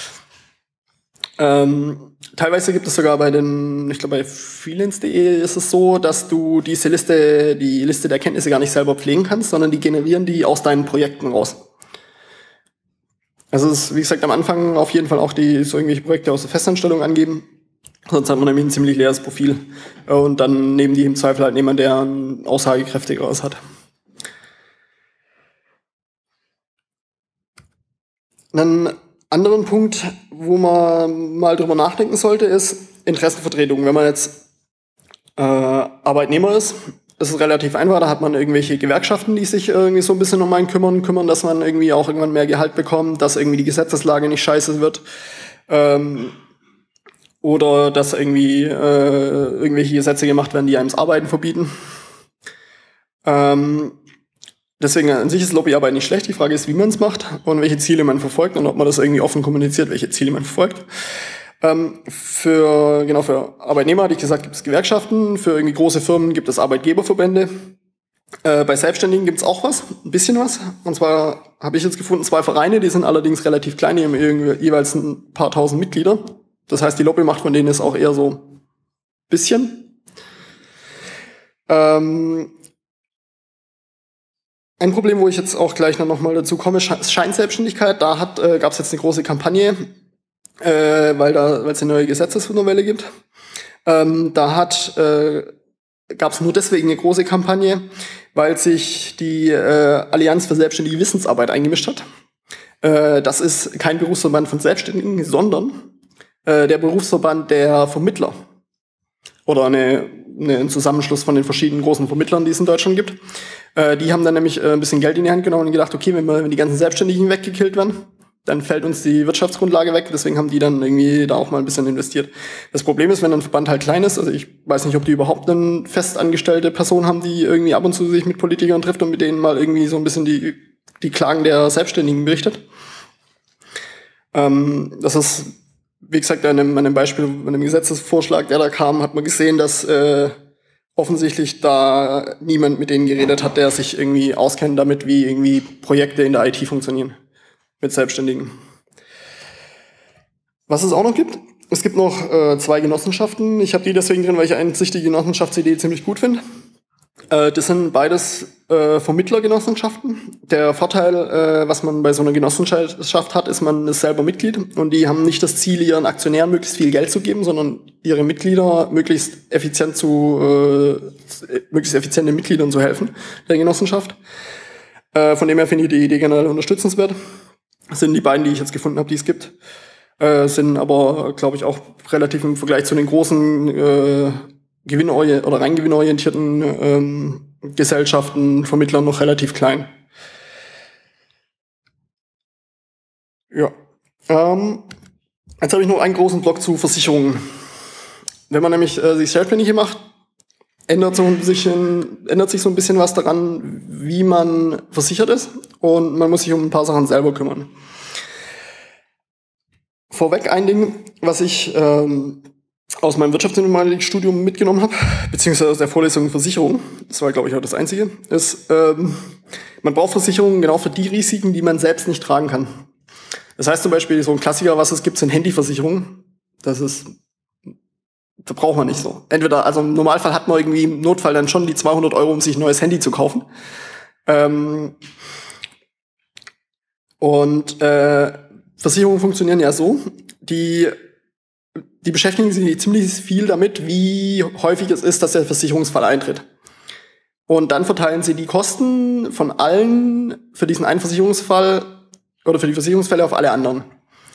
Ähm, teilweise gibt es sogar bei den, ich glaube bei freelance punkt de ist es so, dass du diese Liste, die Liste der Kenntnisse gar nicht selber pflegen kannst, sondern die generieren die aus deinen Projekten raus. Also es ist, wie gesagt, am Anfang auf jeden Fall auch die so irgendwelche Projekte aus der Festanstellung angeben. Sonst hat man nämlich ein ziemlich leeres Profil. Und dann nehmen die im Zweifel halt jemand, der ein aussagekräftigeres hat. Einen anderen Punkt, wo man mal drüber nachdenken sollte, ist Interessenvertretung. Wenn man jetzt äh, Arbeitnehmer ist, ist es relativ einfach, da hat man irgendwelche Gewerkschaften, die sich irgendwie so ein bisschen um einen kümmern, kümmern, dass man irgendwie auch irgendwann mehr Gehalt bekommt, dass irgendwie die Gesetzeslage nicht scheiße wird. Ähm, oder dass irgendwie äh, irgendwelche Gesetze gemacht werden, die einem das Arbeiten verbieten. Ähm, deswegen an sich ist Lobbyarbeit nicht schlecht. Die Frage ist, wie man es macht und welche Ziele man verfolgt und ob man das irgendwie offen kommuniziert, welche Ziele man verfolgt. Ähm, für, genau, für Arbeitnehmer, hatte ich gesagt, gibt es Gewerkschaften. Für irgendwie große Firmen gibt es Arbeitgeberverbände. Äh, bei Selbstständigen gibt es auch was, ein bisschen was. Und zwar habe ich jetzt gefunden, zwei Vereine, die sind allerdings relativ klein, die haben irgendwie jeweils ein paar tausend Mitglieder. Das heißt, die Lobbymacht von denen ist auch eher so ein bisschen. Ähm, ein Problem, wo ich jetzt auch gleich noch mal dazu komme, ist Scheinselbstständigkeit. Da hat, äh, gab es jetzt eine große Kampagne, äh, weil da, weil es eine neue Gesetzesnovelle gibt. Ähm, da hat, äh, gab es nur deswegen eine große Kampagne, weil sich die äh, Allianz für selbstständige Wissensarbeit eingemischt hat. Äh, das ist kein Berufsverband von Selbstständigen, sondern äh, der Berufsverband der Vermittler. Oder eine, eine, ein Zusammenschluss von den verschiedenen großen Vermittlern, die es in Deutschland gibt. Äh, die haben dann nämlich äh, ein bisschen Geld in die Hand genommen und gedacht, okay, wenn, wir, wenn die ganzen Selbstständigen weggekillt werden, dann fällt uns die Wirtschaftsgrundlage weg. Deswegen haben die dann irgendwie da auch mal ein bisschen investiert. Das Problem ist, wenn ein Verband halt klein ist, also ich weiß nicht, ob die überhaupt eine festangestellte Person haben, die irgendwie ab und zu sich mit Politikern trifft und mit denen mal irgendwie so ein bisschen die, die Klagen der Selbstständigen berichtet. Ähm, das ist, wie gesagt, an einem, an einem Beispiel, an einem Gesetzesvorschlag, der da kam, hat man gesehen, dass äh, offensichtlich da niemand mit denen geredet hat, der sich irgendwie auskennt damit, wie irgendwie Projekte in der I T funktionieren mit Selbstständigen. Was es auch noch gibt, es gibt noch äh, zwei Genossenschaften. Ich habe die deswegen drin, weil ich eigentlich die Genossenschaftsidee ziemlich gut finde. Äh, das sind beides äh, Vermittlergenossenschaften. Der Vorteil, äh, was man bei so einer Genossenschaft hat, ist, man ist selber Mitglied und die haben nicht das Ziel, ihren Aktionären möglichst viel Geld zu geben, sondern ihre Mitglieder möglichst effizient zu, äh, möglichst effizienten Mitgliedern zu helfen, der Genossenschaft. Äh, von dem her finde ich die Idee generell unterstützenswert. Das sind die beiden, die ich jetzt gefunden habe, die es gibt. Äh, sind aber, glaube ich, auch relativ im Vergleich zu den großen äh, gewinnorientierten oder rein gewinnorientierten ähm, Gesellschaften, Vermittlern noch relativ klein. Ja. Ähm, jetzt habe ich noch einen großen Block zu Versicherungen. Wenn man nämlich äh, sich selbstständig macht, ändert, so ein bisschen, ändert sich so ein bisschen was daran, wie man versichert ist, und man muss sich um ein paar Sachen selber kümmern. Vorweg ein Ding, was ich ähm, aus meinem Wirtschaftsinformatikstudium mitgenommen habe, beziehungsweise aus der Vorlesung Versicherung, das war, glaube ich, auch das Einzige, ist, ähm, man braucht Versicherungen genau für die Risiken, die man selbst nicht tragen kann. Das heißt zum Beispiel, so ein Klassiker, was es gibt, sind Handyversicherungen. Das ist, da braucht man nicht so. Entweder, also im Normalfall hat man irgendwie im Notfall dann schon die zweihundert Euro, um sich ein neues Handy zu kaufen. Ähm, und äh, Versicherungen funktionieren ja so, die, die beschäftigen sich ziemlich viel damit, wie häufig es ist, dass der Versicherungsfall eintritt. Und dann verteilen sie die Kosten von allen für diesen einen Versicherungsfall oder für die Versicherungsfälle auf alle anderen.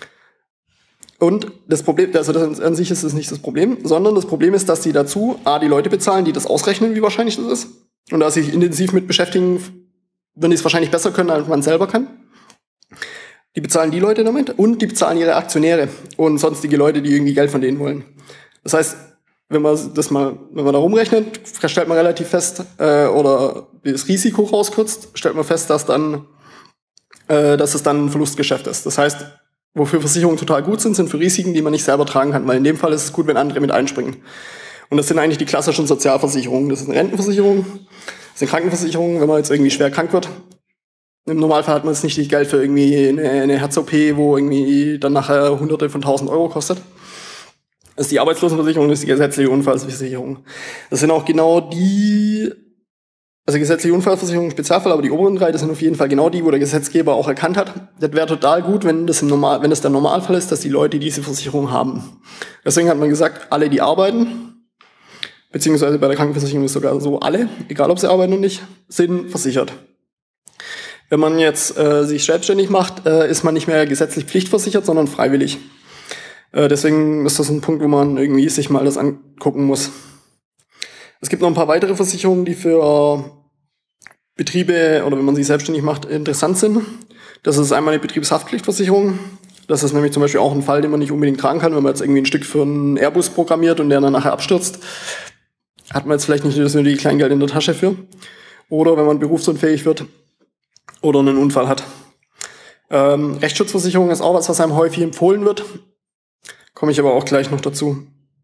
Und das Problem, also das an sich ist das nicht das Problem, sondern das Problem ist, dass sie dazu A, die Leute bezahlen, die das ausrechnen, wie wahrscheinlich das ist. Und da sie sich intensiv mit beschäftigen, würden die es wahrscheinlich besser können, als man selber kann. Die bezahlen die Leute damit und die bezahlen ihre Aktionäre und sonstige Leute, die irgendwie Geld von denen wollen. Das heißt, wenn man das mal, wenn man da rumrechnet, stellt man relativ fest, äh, oder das Risiko rauskürzt, stellt man fest, dass dann, äh, dass es dann ein Verlustgeschäft ist. Das heißt, wofür Versicherungen total gut sind, sind für Risiken, die man nicht selber tragen kann, weil in dem Fall ist es gut, wenn andere mit einspringen. Und das sind eigentlich die klassischen Sozialversicherungen. Das ist eine Rentenversicherung, das sind Krankenversicherungen, wenn man jetzt irgendwie schwer krank wird. Im Normalfall hat man jetzt nicht das Geld für irgendwie eine, eine Herz-O P, wo irgendwie dann nachher Hunderte von tausend Euro kostet. Das ist die Arbeitslosenversicherung, das ist die gesetzliche Unfallversicherung. Das sind auch genau die, also gesetzliche Unfallversicherung, Spezialfall, aber die oberen drei, das sind auf jeden Fall genau die, wo der Gesetzgeber auch erkannt hat. Das wäre total gut, wenn das, im Normal, wenn das der Normalfall ist, dass die Leute diese Versicherung haben. Deswegen hat man gesagt, alle, die arbeiten, beziehungsweise bei der Krankenversicherung ist sogar so alle, egal ob sie arbeiten oder nicht, sind versichert. Wenn man jetzt äh, sich selbstständig macht, äh, ist man nicht mehr gesetzlich pflichtversichert, sondern freiwillig. Äh, deswegen ist das ein Punkt, wo man irgendwie sich mal das angucken muss. Es gibt noch ein paar weitere Versicherungen, die für Betriebe oder wenn man sich selbstständig macht, interessant sind. Das ist einmal eine Betriebshaftpflichtversicherung. Das ist nämlich zum Beispiel auch ein Fall, den man nicht unbedingt tragen kann, wenn man jetzt irgendwie ein Stück für einen Airbus programmiert und der dann nachher abstürzt. Hat man jetzt vielleicht nicht das nötige Kleingeld in der Tasche für. Oder wenn man berufsunfähig wird oder einen Unfall hat. Ähm, Rechtsschutzversicherung ist auch was, was einem häufig empfohlen wird. Komme ich aber auch gleich noch dazu.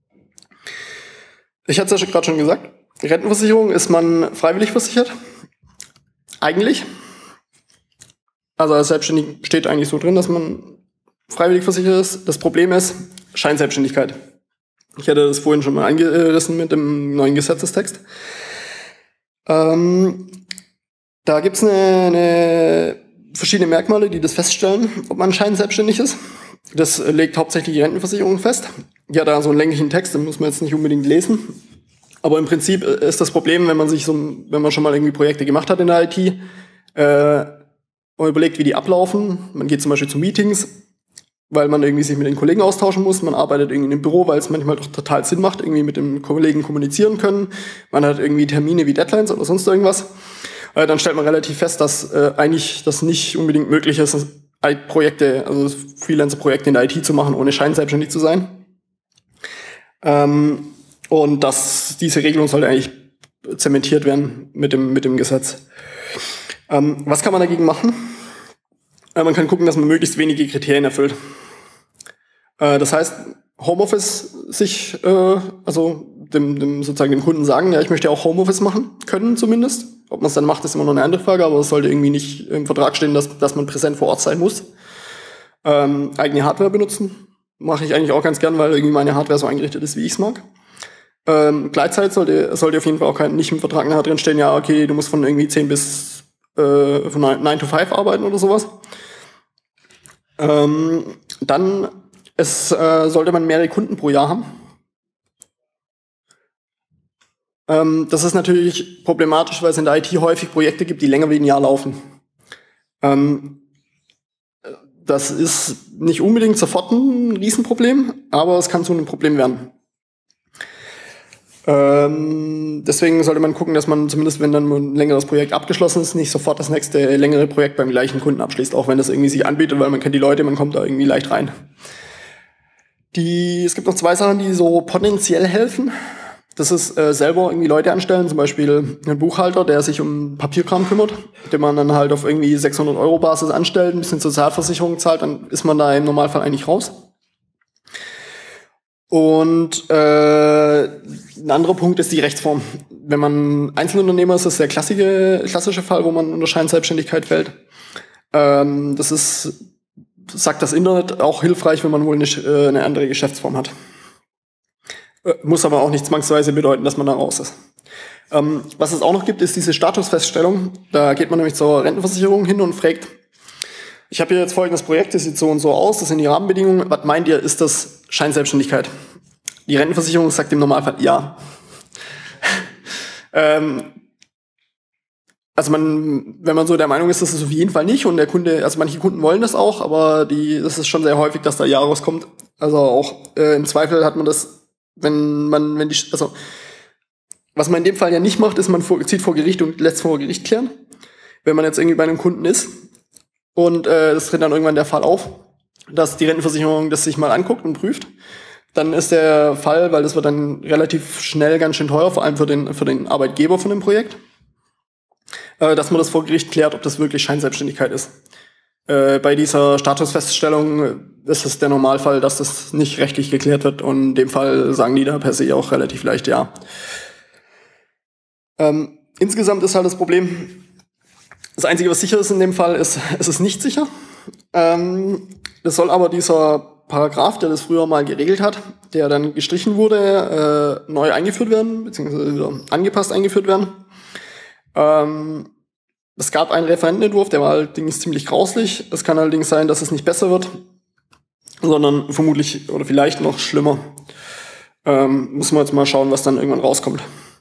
Ich hatte es ja gerade schon gesagt, Rentenversicherung ist man freiwillig versichert. Eigentlich. Also als Selbstständig steht eigentlich so drin, dass man freiwillig versichert ist. Das Problem ist Scheinselbstständigkeit. Ich hatte das vorhin schon mal angerissen mit dem neuen Gesetzestext. Ähm, Da gibt's eine, eine verschiedene Merkmale, die das feststellen, ob man scheinselbstständig ist. Das legt hauptsächlich die Rentenversicherung fest. Die hat da so einen länglichen Text, den muss man jetzt nicht unbedingt lesen. Aber im Prinzip ist das Problem, wenn man sich so, wenn man schon mal irgendwie Projekte gemacht hat in der I T, äh, und überlegt, wie die ablaufen. Man geht zum Beispiel zu Meetings, weil man irgendwie sich mit den Kollegen austauschen muss. Man arbeitet irgendwie im Büro, weil es manchmal doch total Sinn macht, irgendwie mit den Kollegen kommunizieren können. Man hat irgendwie Termine wie Deadlines oder sonst irgendwas. Dann stellt man relativ fest, dass äh, eigentlich das nicht unbedingt möglich ist, Projekte, also Freelancer-Projekte in der I T zu machen, ohne scheinselbstständig zu sein. Ähm, und dass diese Regelung sollte eigentlich zementiert werden mit dem, mit dem Gesetz. Ähm, was kann man dagegen machen? Äh, man kann gucken, dass man möglichst wenige Kriterien erfüllt. Äh, das heißt, Homeoffice sich, äh, also dem, dem sozusagen dem Kunden sagen, ja, ich möchte auch Homeoffice machen können zumindest. Ob man es dann macht, ist immer noch eine andere Frage, aber es sollte irgendwie nicht im Vertrag stehen, dass, dass man präsent vor Ort sein muss. Ähm, eigene Hardware benutzen mache ich eigentlich auch ganz gern, weil irgendwie meine Hardware so eingerichtet ist, wie ich es mag. Ähm, Gleitzeit sollte, sollte auf jeden Fall auch kein, nicht im Vertrag nachher drin stehen, ja, okay, du musst von irgendwie zehn bis äh, von nine to five arbeiten oder sowas. Ähm, dann es, äh, sollte man mehrere Kunden pro Jahr haben. Ähm, das ist natürlich problematisch, weil es in der I T häufig Projekte gibt, die länger wie ein Jahr laufen. Ähm, das ist nicht unbedingt sofort ein Riesenproblem, aber es kann zu einem Problem werden. Ähm, deswegen sollte man gucken, dass man zumindest, wenn dann ein längeres Projekt abgeschlossen ist, nicht sofort das nächste längere Projekt beim gleichen Kunden abschließt, auch wenn das irgendwie sich anbietet, weil man kennt die Leute, man kommt da irgendwie leicht rein. Die, es gibt noch zwei Sachen, die so potenziell helfen. Das ist äh, selber irgendwie Leute anstellen, zum Beispiel einen Buchhalter, der sich um Papierkram kümmert, den man dann halt auf irgendwie sechshundert Euro Basis anstellt, ein bisschen Sozialversicherung zahlt, dann ist man da im Normalfall eigentlich raus. Und äh, ein anderer Punkt ist die Rechtsform. Wenn man Einzelunternehmer ist, ist das der klassische, klassische Fall, wo man unter Scheinselbstständigkeit fällt. Ähm, das ist, sagt das Internet, auch hilfreich, wenn man wohl eine, äh, eine andere Geschäftsform hat. Äh, muss aber auch nicht zwangsweise bedeuten, dass man da raus ist. Ähm, was es auch noch gibt, ist diese Statusfeststellung. Da geht man nämlich zur Rentenversicherung hin und fragt, ich habe hier jetzt folgendes Projekt, das sieht so und so aus, das sind die Rahmenbedingungen. Was meint ihr, ist das Scheinselbstständigkeit? Die Rentenversicherung sagt im Normalfall ja. ähm, also man, wenn man so der Meinung ist, das ist auf jeden Fall nicht und der Kunde, also manche Kunden wollen das auch, aber die, das ist schon sehr häufig, dass da ja rauskommt. Also auch äh, im Zweifel hat man das, wenn man, wenn die, also was man in dem Fall ja nicht macht, ist, man vor, zieht vor Gericht und lässt vor Gericht klären. Wenn man jetzt irgendwie bei einem Kunden ist, und äh, das tritt dann irgendwann der Fall auf, dass die Rentenversicherung das sich mal anguckt und prüft. Dann ist der Fall, weil das wird dann relativ schnell ganz schön teuer, vor allem für den, für den Arbeitgeber von dem Projekt, äh, dass man das vor Gericht klärt, ob das wirklich Scheinselbstständigkeit ist. Äh, bei dieser Statusfeststellung ist es der Normalfall, dass das nicht rechtlich geklärt wird und in dem Fall sagen die da per se auch relativ leicht ja. Ähm, insgesamt ist halt das Problem, das Einzige, was sicher ist in dem Fall, ist, es ist nicht sicher. Ähm, das soll aber dieser Paragraph, der das früher mal geregelt hat, der dann gestrichen wurde, äh, neu eingeführt werden, beziehungsweise wieder angepasst eingeführt werden. Ähm, es gab einen Referentenentwurf, der war allerdings ziemlich grauslich. Es kann allerdings sein, dass es nicht besser wird, sondern vermutlich oder vielleicht noch schlimmer. Ähm, müssen wir jetzt mal schauen, was dann irgendwann rauskommt.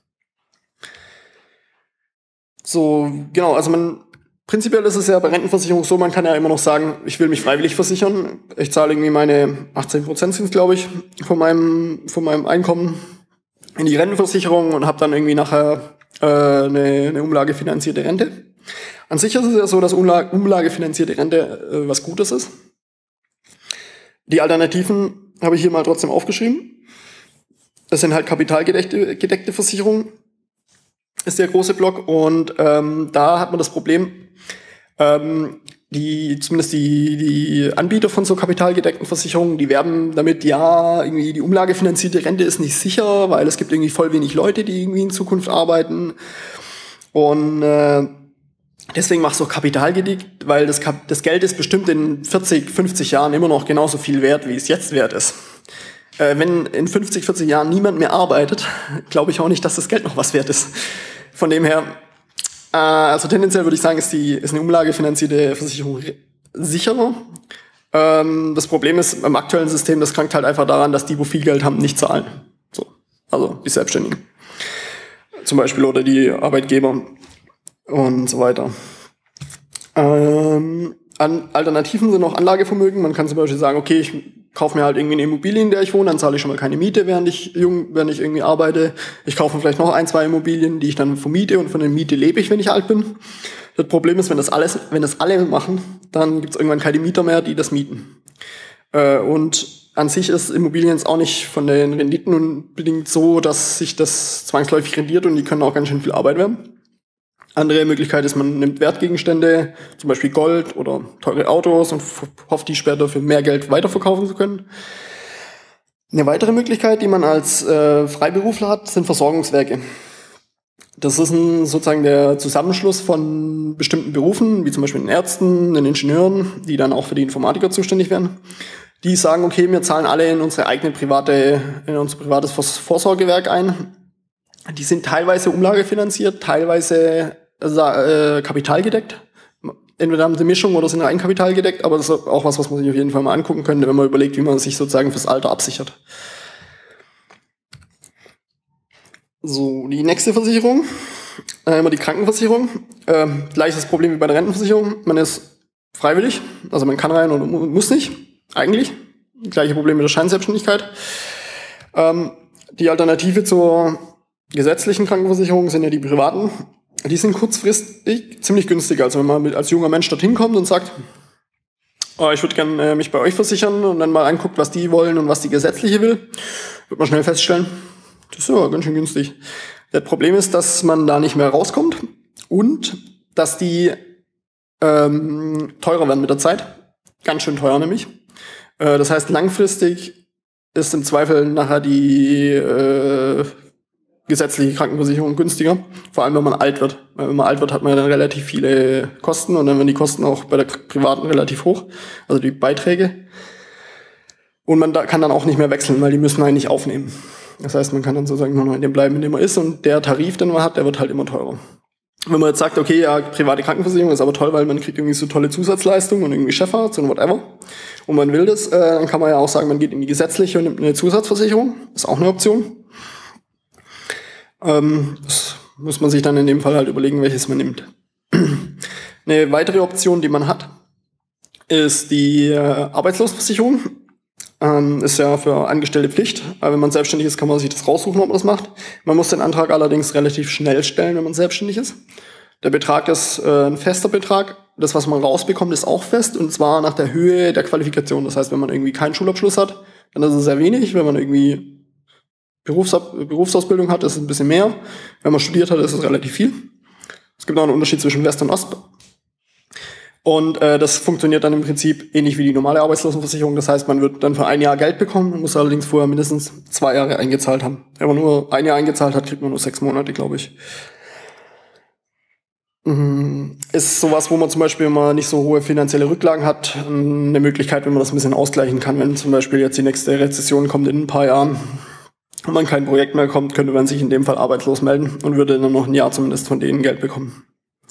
So, genau, also man, prinzipiell ist es ja bei Rentenversicherung so, man kann ja immer noch sagen, ich will mich freiwillig versichern. Ich zahle irgendwie meine achtzehn Prozent sind es, glaube ich, von meinem, von meinem Einkommen in die Rentenversicherung und habe dann irgendwie nachher äh, eine, eine umlagefinanzierte Rente. An sich ist es ja so, dass Umlage, umlagefinanzierte Rente äh, was Gutes ist. Die Alternativen habe ich hier mal trotzdem aufgeschrieben. Das sind halt kapitalgedeckte gedeckte Versicherungen. Ist der große Block und ähm, da hat man das Problem, ähm, die zumindest die die Anbieter von so kapitalgedeckten Versicherungen, die werben damit, ja, irgendwie die umlagefinanzierte Rente ist nicht sicher, weil es gibt irgendwie voll wenig Leute, die irgendwie in Zukunft arbeiten und äh, deswegen machst du auch kapitalgedeckt, weil das, Kap das Geld ist bestimmt in vierzig, fünfzig Jahren immer noch genauso viel wert, wie es jetzt wert ist. Äh, wenn in fünfzig, vierzig Jahren niemand mehr arbeitet, glaube ich auch nicht, dass das Geld noch was wert ist. Von dem her, äh, also tendenziell würde ich sagen, ist die ist eine umlagefinanzierte Versicherung sicherer. Ähm, das Problem ist beim aktuellen System, das krankt halt einfach daran, dass die, wo viel Geld haben, nicht zahlen. So, also die Selbstständigen zum Beispiel oder die Arbeitgeber und so weiter. Ähm, An Alternativen sind auch Anlagevermögen. Man kann zum Beispiel sagen, okay, ich kaufe mir halt irgendwie eine Immobilie, in der ich wohne, dann zahle ich schon mal keine Miete, während ich jung, während ich irgendwie arbeite. Ich kaufe vielleicht noch ein, zwei Immobilien, die ich dann vermiete und von der Miete lebe ich, wenn ich alt bin. Das Problem ist, wenn das alles, wenn das alle machen, dann gibt es irgendwann keine Mieter mehr, die das mieten. Äh, und an sich ist Immobilien jetzt auch nicht von den Renditen unbedingt so, dass sich das zwangsläufig rendiert und die können auch ganz schön viel Arbeit werden. Andere Möglichkeit ist, man nimmt Wertgegenstände, zum Beispiel Gold oder teure Autos und hofft, die später für mehr Geld weiterverkaufen zu können. Eine weitere Möglichkeit, die man als äh, Freiberufler hat, sind Versorgungswerke. Das ist ein, sozusagen der Zusammenschluss von bestimmten Berufen, wie zum Beispiel den Ärzten, den Ingenieuren, die dann auch für die Informatiker zuständig werden. Die sagen, okay, wir zahlen alle in unsere eigene private, in unser privates Vorsorgewerk ein. Die sind teilweise umlagefinanziert, teilweise also, äh, kapitalgedeckt. Entweder haben sie Mischung oder sind Eigenkapital gedeckt, aber das ist auch was, was man sich auf jeden Fall mal angucken könnte, wenn man überlegt, wie man sich sozusagen fürs Alter absichert. So, die nächste Versicherung, äh, immer die Krankenversicherung. Äh, gleiches Problem wie bei der Rentenversicherung. Man ist freiwillig, also man kann rein oder muss nicht, eigentlich. Gleiche Problem mit der Scheinselbstständigkeit. Ähm, die Alternative zur gesetzlichen Krankenversicherung sind ja die privaten. Die sind kurzfristig ziemlich günstig. Also wenn man mit, als junger Mensch dorthin kommt und sagt, oh, ich würde gerne äh, mich bei euch versichern und dann mal anguckt, was die wollen und was die gesetzliche will, wird man schnell feststellen, das ist ja ganz schön günstig. Das Problem ist, dass man da nicht mehr rauskommt und dass die ähm, teurer werden mit der Zeit. Ganz schön teuer nämlich. Äh, das heißt, langfristig ist im Zweifel nachher die äh, gesetzliche Krankenversicherung günstiger, vor allem wenn man alt wird. Weil wenn man alt wird, hat man ja dann relativ viele Kosten und dann werden die Kosten auch bei der privaten relativ hoch, also die Beiträge. Und man da kann dann auch nicht mehr wechseln, weil die müssen einen nicht aufnehmen. Das heißt, man kann dann sozusagen nur noch in dem bleiben, in dem man ist und der Tarif, den man hat, der wird halt immer teurer. Wenn man jetzt sagt, okay, ja, private Krankenversicherung ist aber toll, weil man kriegt irgendwie so tolle Zusatzleistungen und irgendwie Chefarzt und whatever und man will das, äh, dann kann man ja auch sagen, man geht in die gesetzliche und nimmt eine Zusatzversicherung. Ist auch eine Option. Ähm, das muss man sich dann in dem Fall halt überlegen, welches man nimmt. Eine weitere Option, die man hat, ist die äh, Arbeitslosenversicherung. Ähm, ist ja für Angestellte Pflicht. Aber wenn man selbstständig ist, kann man sich das raussuchen, ob man das macht. Man muss den Antrag allerdings relativ schnell stellen, wenn man selbstständig ist. Der Betrag ist äh, ein fester Betrag. Das, was man rausbekommt, ist auch fest. Und zwar nach der Höhe der Qualifikation. Das heißt, wenn man irgendwie keinen Schulabschluss hat, dann ist es sehr wenig. Wenn man irgendwie Berufs- Berufsausbildung hat, ist es ein bisschen mehr. Wenn man studiert hat, ist es relativ viel. Es gibt auch einen Unterschied zwischen West und Ost. Und äh, das funktioniert dann im Prinzip ähnlich wie die normale Arbeitslosenversicherung. Das heißt, man wird dann für ein Jahr Geld bekommen, man muss allerdings vorher mindestens zwei Jahre eingezahlt haben. Wenn man nur ein Jahr eingezahlt hat, kriegt man nur sechs Monate, glaube ich. Ist sowas, wo man zum Beispiel, wenn man nicht so hohe finanzielle Rücklagen hat, eine Möglichkeit, wenn man das ein bisschen ausgleichen kann. Wenn zum Beispiel jetzt die nächste Rezession kommt in ein paar Jahren und man kein Projekt mehr kommt, könnte man sich in dem Fall arbeitslos melden und würde dann noch ein Jahr zumindest von denen Geld bekommen.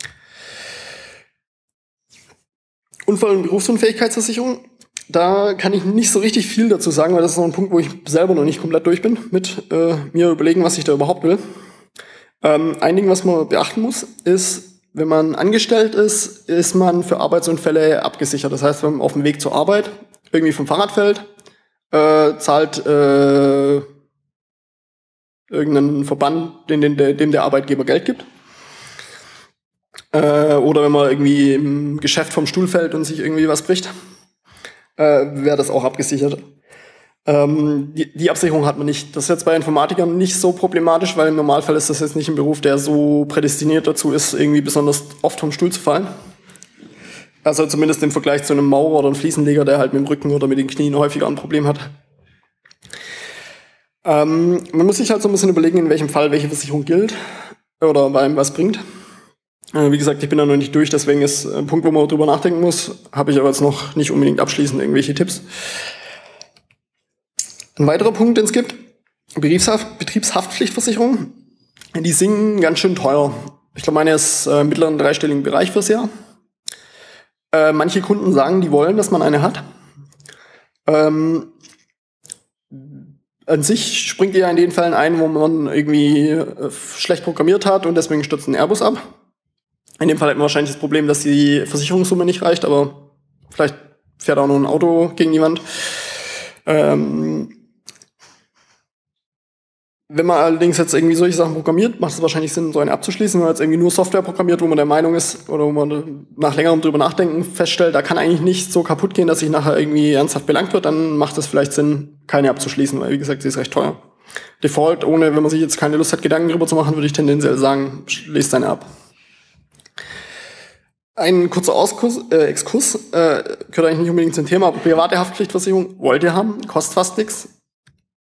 Unfall- und Berufsunfähigkeitsversicherung, da kann ich nicht so richtig viel dazu sagen, weil das ist noch ein Punkt, wo ich selber noch nicht komplett durch bin, mit äh, mir überlegen, was ich da überhaupt will. Ähm, ein Ding, was man beachten muss, ist, wenn man angestellt ist, ist man für Arbeitsunfälle abgesichert. Das heißt, wenn man auf dem Weg zur Arbeit irgendwie vom Fahrrad fällt, äh, zahlt äh, irgendein Verband, den, den, dem der Arbeitgeber Geld gibt. Äh, oder wenn man irgendwie im Geschäft vom Stuhl fällt und sich irgendwie was bricht, äh, wäre das auch abgesichert. Ähm, die, die Absicherung hat man nicht. Das ist jetzt bei Informatikern nicht so problematisch, weil im Normalfall ist das jetzt nicht ein Beruf, der so prädestiniert dazu ist, irgendwie besonders oft vom Stuhl zu fallen. Also zumindest im Vergleich zu einem Maurer oder einem Fliesenleger, der halt mit dem Rücken oder mit den Knien häufiger ein Problem hat. Ähm, man muss sich halt so ein bisschen überlegen, in welchem Fall welche Versicherung gilt oder bei einem was bringt. Wie gesagt, ich bin da noch nicht durch, deswegen ist ein Punkt, wo man drüber nachdenken muss. Habe ich aber jetzt noch nicht unbedingt abschließend irgendwelche Tipps. Ein weiterer Punkt, den es gibt, Betriebshaft, Betriebshaftpflichtversicherung. Die sind ganz schön teuer. Ich glaube, meine ist äh, im mittleren dreistelligen Bereich fürs Jahr. Äh, manche Kunden sagen, die wollen, dass man eine hat. Ähm, an sich springt die ja in den Fällen ein, wo man irgendwie äh, schlecht programmiert hat und deswegen stürzt ein Airbus ab. In dem Fall hat man wahrscheinlich das Problem, dass die Versicherungssumme nicht reicht, aber vielleicht fährt auch noch ein Auto gegen die Wand. Ähm, wenn man allerdings jetzt irgendwie solche Sachen programmiert, macht es wahrscheinlich Sinn, so eine abzuschließen. Wenn man jetzt irgendwie nur Software programmiert, wo man der Meinung ist, oder wo man nach längerem drüber nachdenken feststellt, da kann eigentlich nicht so kaputt gehen, dass sich nachher irgendwie ernsthaft belangt wird, dann macht es vielleicht Sinn, keine abzuschließen, weil wie gesagt, sie ist recht teuer. Default, ohne, wenn man sich jetzt keine Lust hat, Gedanken drüber zu machen, würde ich tendenziell sagen, schließt eine ab. Ein kurzer Auskurs, äh, Exkurs, äh, gehört eigentlich nicht unbedingt zum Thema, aber private Haftpflichtversicherung wollt ihr haben, kostet fast nichts.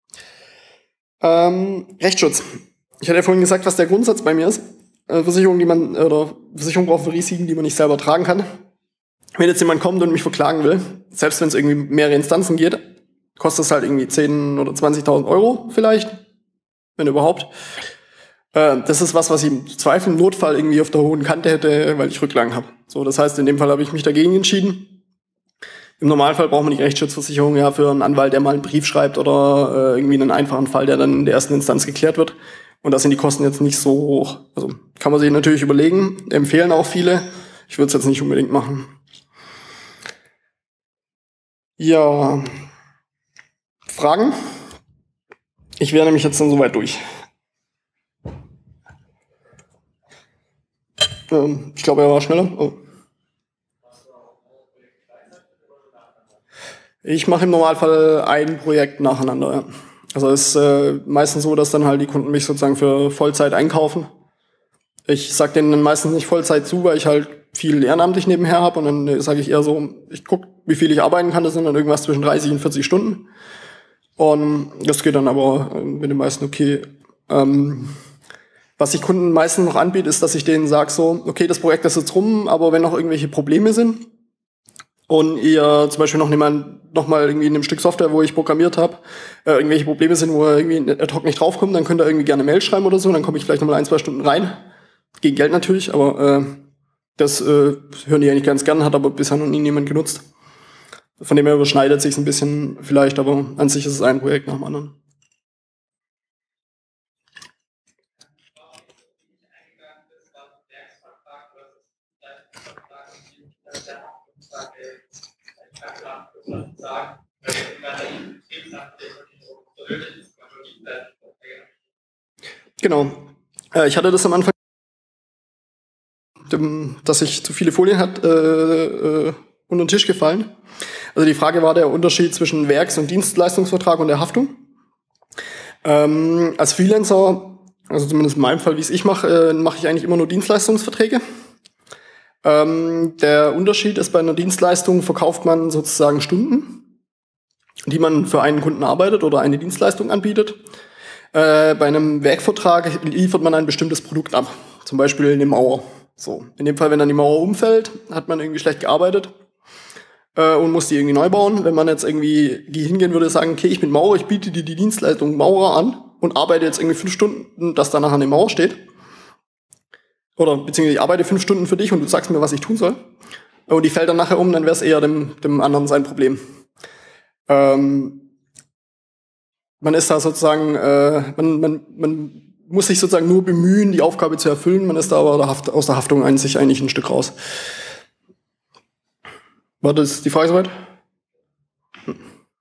Ähm, Rechtsschutz. Ich hatte ja vorhin gesagt, was der Grundsatz bei mir ist. Äh, Versicherung, die man, oder Versicherung braucht für Risiken, die man nicht selber tragen kann. Wenn jetzt jemand kommt und mich verklagen will, selbst wenn es irgendwie mehrere Instanzen geht, kostet es halt irgendwie zehntausend oder zwanzigtausend Euro vielleicht, wenn überhaupt. Äh, das ist was, was ich im Zweifel im Notfall irgendwie auf der hohen Kante hätte, weil ich Rücklagen habe. So, das heißt, in dem Fall habe ich mich dagegen entschieden. Im Normalfall braucht man die Rechtsschutzversicherung ja für einen Anwalt, der mal einen Brief schreibt oder äh, irgendwie einen einfachen Fall, der dann in der ersten Instanz geklärt wird. Und da sind die Kosten jetzt nicht so hoch. Also kann man sich natürlich überlegen, empfehlen auch viele. Ich würde es jetzt nicht unbedingt machen. Ja, Fragen? Ich wäre nämlich jetzt dann soweit durch. Ähm, ich glaube, er war schneller. Oh. Ich mache im Normalfall ein Projekt nacheinander, ja. Also es ist äh, meistens so, dass dann halt die Kunden mich sozusagen für Vollzeit einkaufen. Ich sag denen dann meistens nicht Vollzeit zu, weil ich halt viel ehrenamtlich nebenher habe und dann äh, sage ich eher so, ich gucke, wie viel ich arbeiten kann, das sind dann irgendwas zwischen dreißig und vierzig Stunden. Und das geht dann aber äh, mit den meisten okay. Ähm, was ich Kunden meistens noch anbiete, ist, dass ich denen sage so, okay, das Projekt ist jetzt rum, aber wenn noch irgendwelche Probleme sind und ihr zum Beispiel noch niemand, noch mal irgendwie in einem Stück Software, wo ich programmiert habe, äh, irgendwelche Probleme sind, wo ihr irgendwie ad hoc nicht draufkommt, dann könnt ihr irgendwie gerne Mail schreiben oder so, dann komme ich vielleicht noch mal ein, zwei Stunden rein. Gegen Geld natürlich, aber äh, das äh, hören die eigentlich ganz gern, hat aber bisher noch nie jemand genutzt. Von dem her überschneidet sich ein bisschen vielleicht, aber an sich ist es ein Projekt nach dem anderen. Genau. Äh, ich hatte das am Anfang, dass ich zu viele Folien hat, äh, äh, unter den Tisch gefallen. Also die Frage war der Unterschied zwischen Werks- und Dienstleistungsvertrag und der Haftung. Ähm, als Freelancer, also zumindest in meinem Fall, wie es ich mache, äh, mache ich eigentlich immer nur Dienstleistungsverträge. Ähm, der Unterschied ist, bei einer Dienstleistung verkauft man sozusagen Stunden, die man für einen Kunden arbeitet oder eine Dienstleistung anbietet. Äh, bei einem Werkvertrag liefert man ein bestimmtes Produkt ab, zum Beispiel eine Mauer. So, in dem Fall, wenn dann die Mauer umfällt, hat man irgendwie schlecht gearbeitet äh, und muss die irgendwie neu bauen. Wenn man jetzt irgendwie die hingehen würde, sagen, okay, ich bin Maurer, ich biete dir die Dienstleistung Maurer an und arbeite jetzt irgendwie fünf Stunden, dass da nachher eine Mauer steht. Oder beziehungsweise ich arbeite fünf Stunden für dich und du sagst mir, was ich tun soll. Und die fällt dann nachher um, dann wäre es eher dem, dem anderen sein Problem. Ähm, man ist da sozusagen, äh, man, man, man muss sich sozusagen nur bemühen, die Aufgabe zu erfüllen. Man ist da aber der Haft, aus der Haftung an sich eigentlich ein Stück raus. War das die Frage soweit? Hm.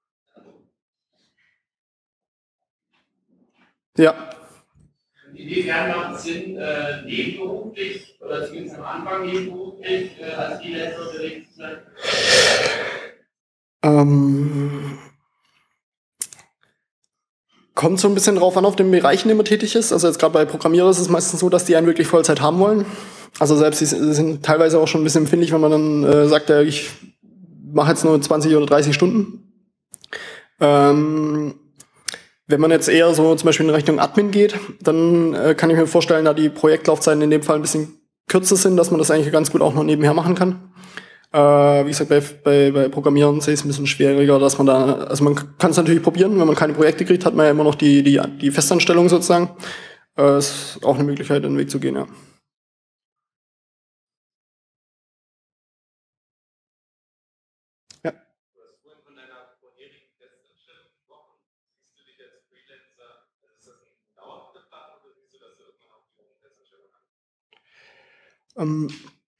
Ja. Inwiefern macht es Sinn, äh, nebenberuflich oder zumindest am Anfang nebenberuflich äh, als Freelancer unterwegs zu sein? Ähm, kommt so ein bisschen drauf an, auf den Bereich, in dem man tätig ist. Also jetzt gerade bei Programmierern ist es meistens so, dass die einen wirklich Vollzeit haben wollen. Also selbst die sind teilweise auch schon ein bisschen empfindlich, wenn man dann äh, sagt, ja, ich mache jetzt nur zwanzig oder dreißig Stunden. Ähm, wenn man jetzt eher so zum Beispiel in Richtung Admin geht, dann äh, kann ich mir vorstellen, da die Projektlaufzeiten in dem Fall ein bisschen kürzer sind, dass man das eigentlich ganz gut auch noch nebenher machen kann. Äh, wie gesagt, bei, bei, bei Programmieren sehe ich es ein bisschen schwieriger, dass man da, also man kann es natürlich probieren, wenn man keine Projekte kriegt, hat man ja immer noch die, die, die Festanstellung sozusagen. Äh, ist auch eine Möglichkeit, den Weg zu gehen, ja. Ja. Ähm,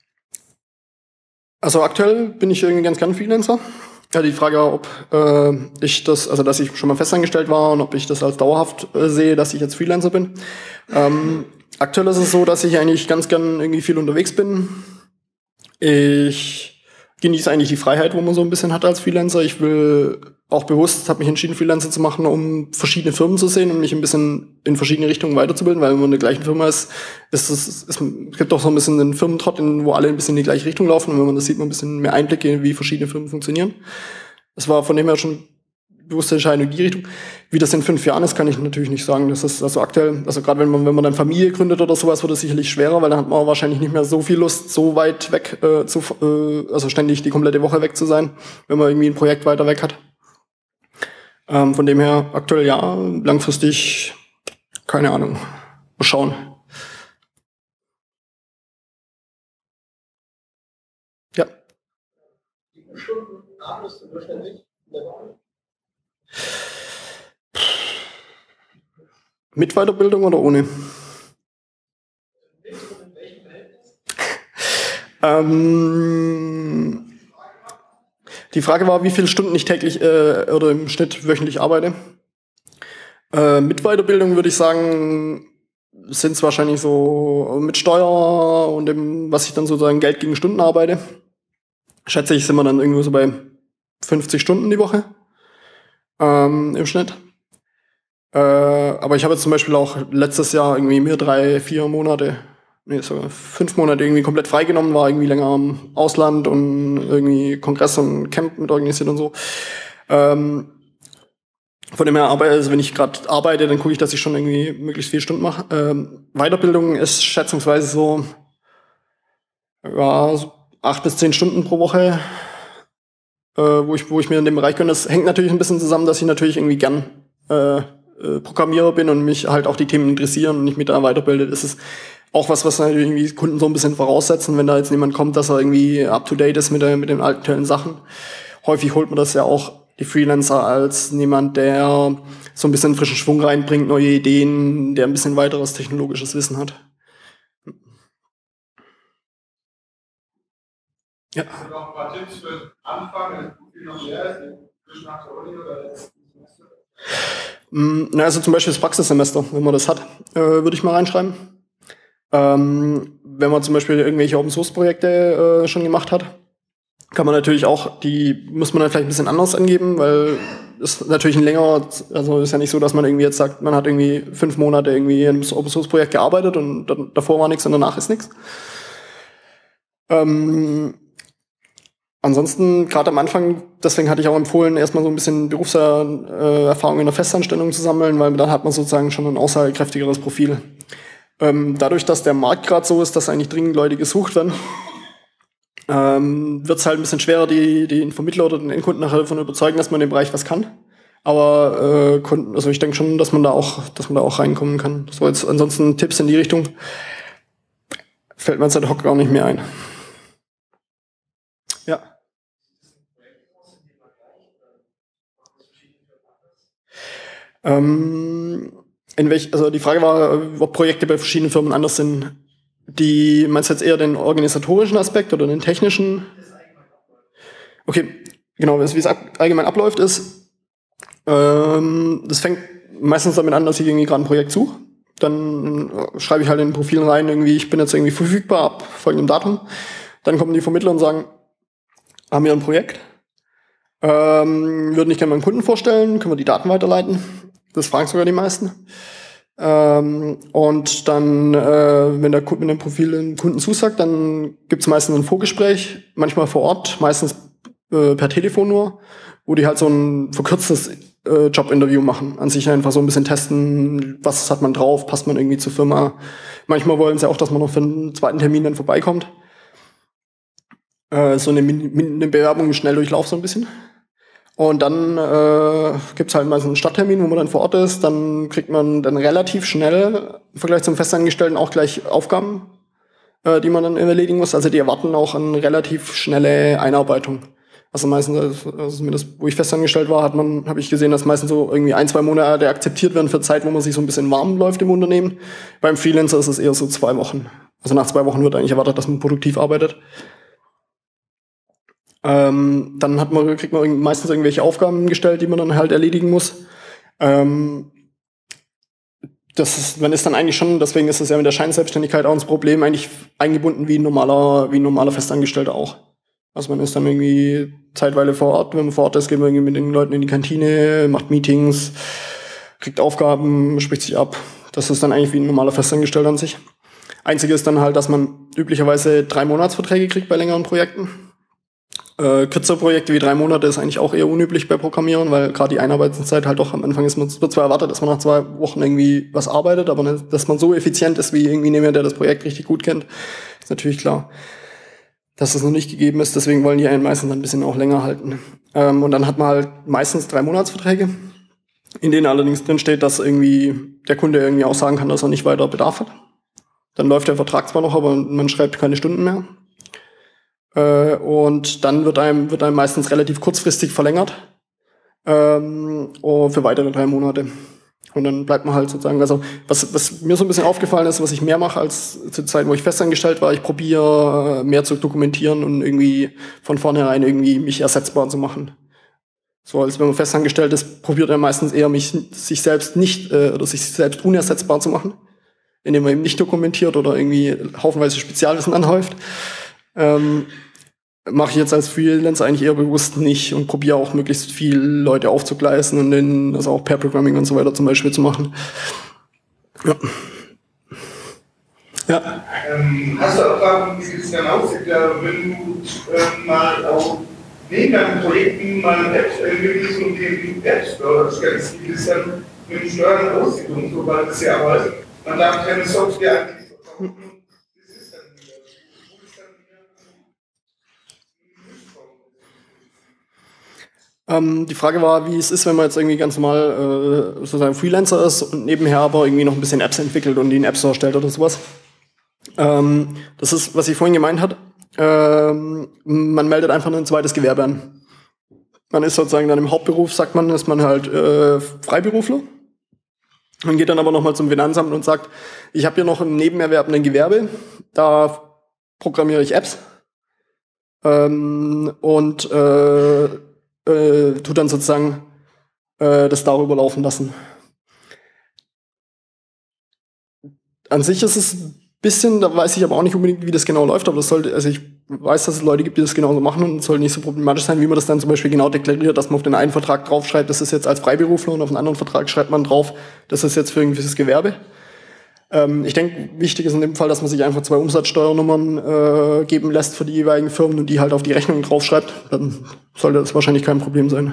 also aktuell bin ich irgendwie ganz gern Freelancer. Ja, die Frage war, ob äh, ich das, also dass ich schon mal festangestellt war und ob ich das als dauerhaft äh, sehe, dass ich jetzt Freelancer bin. Ähm, aktuell ist es so, dass ich eigentlich ganz gern irgendwie viel unterwegs bin. Ich genieße eigentlich die Freiheit, wo man so ein bisschen hat als Freelancer. Ich will auch bewusst, habe mich entschieden, Freelancer zu machen, um verschiedene Firmen zu sehen und mich ein bisschen in verschiedene Richtungen weiterzubilden, weil wenn man in der gleichen Firma ist, ist es, ist, es gibt doch so ein bisschen einen Firmentrott, wo alle ein bisschen in die gleiche Richtung laufen und wenn man das sieht, man ein bisschen mehr Einblicke, wie verschiedene Firmen funktionieren. Das war von dem her schon bewusste Entscheidung in die Richtung. Wie das in fünf Jahren ist, kann ich natürlich nicht sagen. Das ist also aktuell, also gerade wenn man, wenn man dann Familie gründet oder sowas, wird es sicherlich schwerer, weil dann hat man wahrscheinlich nicht mehr so viel Lust, so weit weg äh, zu, äh, also ständig die komplette Woche weg zu sein, wenn man irgendwie ein Projekt weiter weg hat. Ähm, von dem her aktuell ja, langfristig keine Ahnung. Mal schauen. Ja. Wie viele Stunden arbeitest du durchschnittlich in der Woche? Mit Weiterbildung oder ohne? ähm, die Frage war, wie viele Stunden ich täglich äh, oder im Schnitt wöchentlich arbeite. Äh, mit Weiterbildung würde ich sagen, sind es wahrscheinlich so mit Steuer und dem, was ich dann sozusagen Geld gegen Stunden arbeite. Schätze ich, sind wir dann irgendwo so bei fünfzig Stunden die Woche ähm, im Schnitt. Äh, aber ich habe jetzt zum Beispiel auch letztes Jahr irgendwie mir drei, vier Monate, nee, sogar fünf Monate irgendwie komplett freigenommen, war irgendwie länger im Ausland und irgendwie Kongress und Camp mit organisiert und so. Ähm, von dem her, arbeite, also wenn ich gerade arbeite, dann gucke ich, dass ich schon irgendwie möglichst viele Stunden mache. Ähm, Weiterbildung ist schätzungsweise so, ja, so acht bis zehn Stunden pro Woche, äh, wo ich, wo ich mir in dem Bereich gönne. Das hängt natürlich ein bisschen zusammen, dass ich natürlich irgendwie gern äh, äh, Programmierer bin und mich halt auch die Themen interessieren und ich mich da weiterbilde. Das ist auch was, was natürlich irgendwie Kunden so ein bisschen voraussetzen, wenn da jetzt jemand kommt, dass er irgendwie up to date ist mit, der, mit den aktuellen Sachen. Häufig holt man das ja auch, die Freelancer, als jemand, der so ein bisschen frischen Schwung reinbringt, neue Ideen, der ein bisschen weiteres technologisches Wissen hat. Ja. Hast du noch ein paar Tipps für den Anfang, wenn es viel noch mehr ist, zwischen nach der Uni oder letzten Semester? Na, also zum Beispiel das Praxissemester, wenn man das hat, äh, würde ich mal reinschreiben. Ähm, wenn man zum Beispiel irgendwelche Open-Source-Projekte äh, schon gemacht hat, kann man natürlich auch, die muss man dann vielleicht ein bisschen anders angeben, weil es natürlich ein längerer, also ist ja nicht so, dass man irgendwie jetzt sagt, man hat irgendwie fünf Monate irgendwie in einem Open-Source-Projekt gearbeitet und dann, davor war nichts und danach ist nichts. Ähm, ansonsten, gerade am Anfang, deswegen hatte ich auch empfohlen, erstmal so ein bisschen Berufserfahrung in der Festanstellung zu sammeln, weil dann hat man sozusagen schon ein aussagekräftigeres Profil. Ähm, dadurch, dass der Markt gerade so ist, dass eigentlich dringend Leute gesucht werden, ähm, wird es halt ein bisschen schwerer, die, den Vermittler oder den Endkunden nachher davon überzeugen, dass man in dem Bereich was kann. Aber äh, Kunden, also ich denke schon, dass man da auch, dass man da auch reinkommen kann. So, jetzt ansonsten Tipps in die Richtung fällt mir jetzt ad hoc gar nicht mehr ein. Ja. Ähm, in welch, also die Frage war, ob Projekte bei verschiedenen Firmen anders sind. Die, meinst du jetzt eher den organisatorischen Aspekt oder den technischen? Okay, genau, wie es allgemein abläuft ist, ähm, das fängt meistens damit an, dass ich irgendwie gerade ein Projekt suche. Dann schreibe ich halt in den Profilen rein, irgendwie, ich bin jetzt irgendwie verfügbar ab folgendem Datum. Dann kommen die Vermittler und sagen, haben wir ein Projekt, ähm, würden nicht gerne meinen Kunden vorstellen, können wir die Daten weiterleiten. Das fragen sogar die meisten. Ähm, und dann, äh, wenn der Kunde mit dem Profil dem Kunden zusagt, dann gibt es meistens ein Vorgespräch, manchmal vor Ort, meistens äh, per Telefon nur, wo die halt so ein verkürztes äh, Jobinterview machen. An sich einfach so ein bisschen testen, was hat man drauf, passt man irgendwie zur Firma. Manchmal wollen sie auch, dass man noch für einen zweiten Termin dann vorbeikommt. Äh, so eine, eine Bewerbung im Schnelldurchlauf so ein bisschen. Und dann äh, gibt es halt mal so einen Starttermin, wo man dann vor Ort ist. Dann kriegt man dann relativ schnell im Vergleich zum Festangestellten auch gleich Aufgaben, äh, die man dann erledigen muss. Also die erwarten auch eine relativ schnelle Einarbeitung. Also meistens, also zumindest wo ich festangestellt war, hat man, habe ich gesehen, dass meistens so irgendwie ein, zwei Monate akzeptiert werden für Zeit, wo man sich so ein bisschen warm läuft im Unternehmen. Beim Freelancer ist es eher so zwei Wochen. Also nach zwei Wochen wird eigentlich erwartet, dass man produktiv arbeitet. Ähm, dann hat man, kriegt man meistens irgendwelche Aufgaben gestellt, die man dann halt erledigen muss. Ähm, das ist, man ist dann eigentlich schon, deswegen ist es ja mit der Scheinselbstständigkeit auch ein Problem, eigentlich eingebunden wie ein normaler, wie ein normaler Festangestellter auch. Also man ist dann irgendwie zeitweise vor Ort, wenn man vor Ort ist, geht man irgendwie mit den Leuten in die Kantine, macht Meetings, kriegt Aufgaben, spricht sich ab. Das ist dann eigentlich wie ein normaler Festangestellter an sich. Einzige ist dann halt, dass man üblicherweise drei Monatsverträge kriegt bei längeren Projekten. Äh, kürzere Projekte wie drei Monate ist eigentlich auch eher unüblich bei Programmieren, weil gerade die Einarbeitungszeit halt doch am Anfang ist, man wird zwar erwartet, dass man nach zwei Wochen irgendwie was arbeitet, aber nicht, dass man so effizient ist wie irgendwie jemand, der das Projekt richtig gut kennt, ist natürlich klar, dass das noch nicht gegeben ist. Deswegen wollen die einen meistens ein bisschen auch länger halten. Ähm, und dann hat man halt meistens drei Monatsverträge, in denen allerdings drin steht, dass irgendwie der Kunde irgendwie auch sagen kann, dass er nicht weiter Bedarf hat. Dann läuft der Vertrag zwar noch, aber man schreibt keine Stunden mehr. Und dann wird einem, wird einem meistens relativ kurzfristig verlängert ähm, für weitere drei Monate. Und dann bleibt man halt sozusagen, also was, was mir so ein bisschen aufgefallen ist, was ich mehr mache als zur Zeit, wo ich festangestellt war, ich probiere mehr zu dokumentieren und irgendwie von vornherein irgendwie mich ersetzbar zu machen. So, als wenn man festangestellt ist, probiert er meistens eher mich, sich selbst nicht, äh, oder sich selbst unersetzbar zu machen, indem man eben nicht dokumentiert oder irgendwie haufenweise Spezialwissen anhäuft. Ähm, mache ich jetzt als Freelancer eigentlich eher bewusst nicht und probiere auch möglichst viel Leute aufzugleisen und dann also auch Pair-Programming und so weiter zum Beispiel zu machen. Ja. Ja. Ähm, hast du Erfahrung, wie es dann aussieht, wenn du äh, mal auch neben deinen Projekten mal Apps entwickelst und die Apps steuerst, wie es dann mit dem Steuern aussieht und so, weil es ja aber man darf keine Software eigentlich verkaufen. Ähm, die Frage war, wie es ist, wenn man jetzt irgendwie ganz normal äh, sozusagen Freelancer ist und nebenher aber irgendwie noch ein bisschen Apps entwickelt und die in App Store stellt oder sowas. Ähm, das ist, was ich vorhin gemeint habe. Ähm, man meldet einfach ein zweites Gewerbe an. Man ist sozusagen dann im Hauptberuf, sagt man, ist man halt äh, Freiberufler. Man geht dann aber nochmal zum Finanzamt und sagt, ich habe hier noch im Nebenerwerb ein Gewerbe, da programmiere ich Apps. Ähm, und äh, Äh, tut dann sozusagen äh, das darüber laufen lassen. An sich ist es ein bisschen, da weiß ich aber auch nicht unbedingt, wie das genau läuft, aber das sollte, also ich weiß, dass es Leute gibt, die das genauso machen und es soll nicht so problematisch sein, wie man das dann zum Beispiel genau deklariert, dass man auf den einen Vertrag draufschreibt, das ist jetzt als Freiberufler und auf den anderen Vertrag schreibt man drauf, das ist jetzt für ein gewisses Gewerbe. Ähm, ich denke, wichtig ist in dem Fall, dass man sich einfach zwei Umsatzsteuernummern äh, geben lässt für die jeweiligen Firmen und die halt auf die Rechnung draufschreibt. Dann sollte das wahrscheinlich kein Problem sein.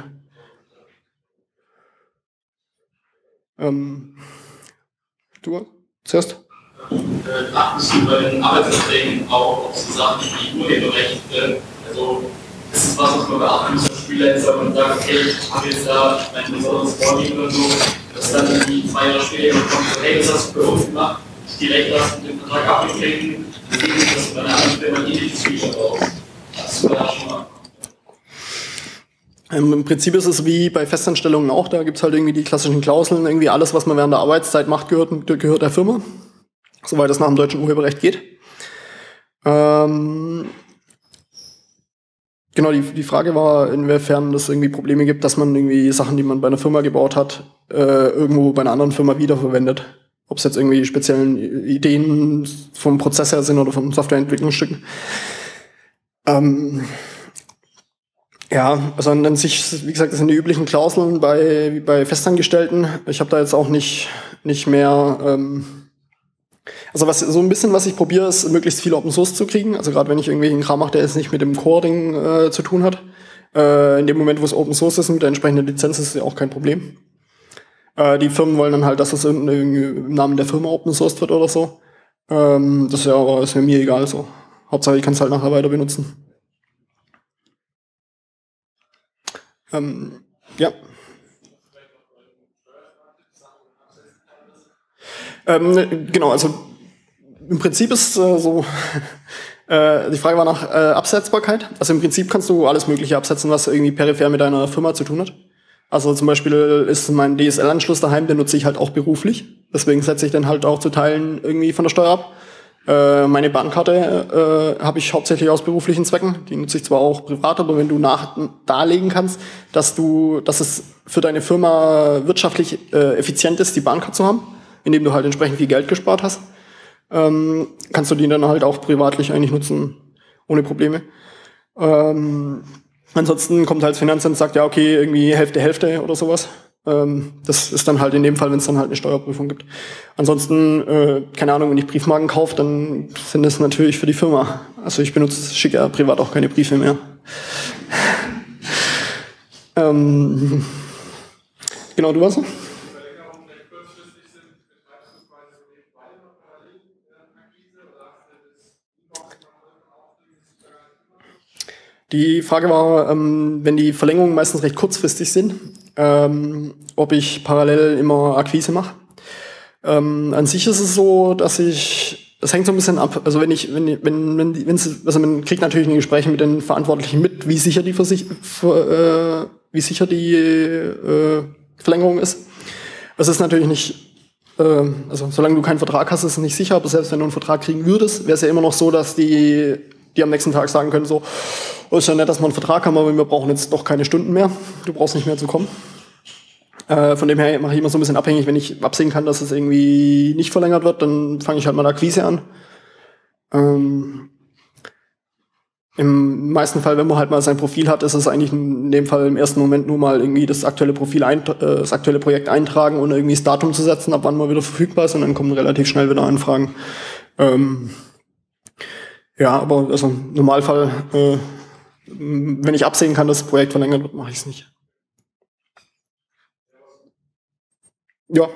Ähm, du zuerst? Äh, achtest du bei den Arbeitsverträgen auch auf so Sachen wie Urheberrecht? Äh, also ist es was, was man beachten muss als Freelancer und sagt, okay, ich habe jetzt da ein besonderes Vorlieben oder so, dass dann die zwei Jahre später kommt, so, hey, das hast du für uns gemacht, die Rechte hast du den Vertrag abgetreten, deswegen ist das bei einer anderen Firma ein ähnliches Feature draus. Hast du da schon mal? Ähm, Im Prinzip ist es wie bei Festanstellungen auch, da gibt es halt irgendwie die klassischen Klauseln, irgendwie alles, was man während der Arbeitszeit macht, gehört, gehört der Firma, soweit es nach dem deutschen Urheberrecht geht. Ähm, genau, die, die Frage war, inwiefern es irgendwie Probleme gibt, dass man irgendwie Sachen, die man bei einer Firma gebaut hat, äh, irgendwo bei einer anderen Firma wiederverwendet. Ob es jetzt irgendwie speziellen Ideen vom Prozess her sind oder vom Softwareentwicklungsstücken. Ähm, ja, also an sich, wie gesagt, das sind die üblichen Klauseln bei, wie bei Festangestellten. Ich habe da jetzt auch nicht, nicht mehr... Ähm, Also was so ein bisschen, was ich probiere, ist, möglichst viel Open Source zu kriegen. Also gerade wenn ich irgendwelchen Kram mache, der jetzt nicht mit dem Core-Ding äh, zu tun hat. Äh, in dem Moment, wo es Open Source ist, mit der entsprechenden Lizenz, ist es ja auch kein Problem. Äh, die Firmen wollen dann halt, dass das im Namen der Firma Open Sourced wird oder so. Ähm, das ist ja aber ist mir egal so. Hauptsache, ich kann es halt nachher weiter benutzen. Ähm, ja. Ähm, genau, also im Prinzip ist äh, so, äh, die Frage war nach äh, Absetzbarkeit. Also im Prinzip kannst du alles Mögliche absetzen, was irgendwie peripher mit deiner Firma zu tun hat. Also zum Beispiel ist mein D S L-Anschluss daheim, den nutze ich halt auch beruflich. Deswegen setze ich den halt auch zu Teilen irgendwie von der Steuer ab. Äh, meine Bahnkarte äh, habe ich hauptsächlich aus beruflichen Zwecken. Die nutze ich zwar auch privat, aber wenn du nach darlegen kannst, dass du, dass es für deine Firma wirtschaftlich äh, effizient ist, die Bahnkarte zu haben, indem du halt entsprechend viel Geld gespart hast, ähm, kannst du die dann halt auch privatlich eigentlich nutzen, ohne Probleme. Ähm, ansonsten kommt halt das Finanzamt und sagt, ja, okay, irgendwie Hälfte, Hälfte oder sowas. Ähm, das ist dann halt in dem Fall, wenn es dann halt eine Steuerprüfung gibt. Ansonsten, äh, keine Ahnung, wenn ich Briefmarken kaufe, dann sind das natürlich für die Firma. Also ich benutze, schicke ja privat auch keine Briefe mehr. Ähm, genau, du warst? Die Frage war, ähm, wenn die Verlängerungen meistens recht kurzfristig sind, ähm, ob ich parallel immer Akquise mache. Ähm, an sich ist es so, dass ich, das hängt so ein bisschen ab, also wenn ich, wenn, wenn, wenn, die, wenn's, also man kriegt natürlich in den Gesprächen mit den Verantwortlichen mit, wie sicher die Versich für, äh, wie sicher die äh, Verlängerung ist. Es ist natürlich nicht, äh, also solange du keinen Vertrag hast, ist es nicht sicher, aber selbst wenn du einen Vertrag kriegen würdest, wäre es ja immer noch so, dass die, die am nächsten Tag sagen können, so, oh, ist ja nett, dass wir einen Vertrag haben, aber wir brauchen jetzt doch keine Stunden mehr, du brauchst nicht mehr zu kommen. Äh, von dem her mache ich immer so ein bisschen abhängig, wenn ich absehen kann, dass es irgendwie nicht verlängert wird, dann fange ich halt mal Akquise an. Ähm, Im meisten Fall, wenn man halt mal sein Profil hat, ist es eigentlich in dem Fall im ersten Moment nur mal irgendwie das aktuelle Profil, ein, äh, das aktuelle Projekt eintragen und irgendwie das Datum zu setzen, ab wann man wieder verfügbar ist, und dann kommen relativ schnell wieder Anfragen. Ähm, ja, aber also im Normalfall, äh, wenn ich absehen kann, dass das Projekt verlängert wird, mache ich es nicht. Ja.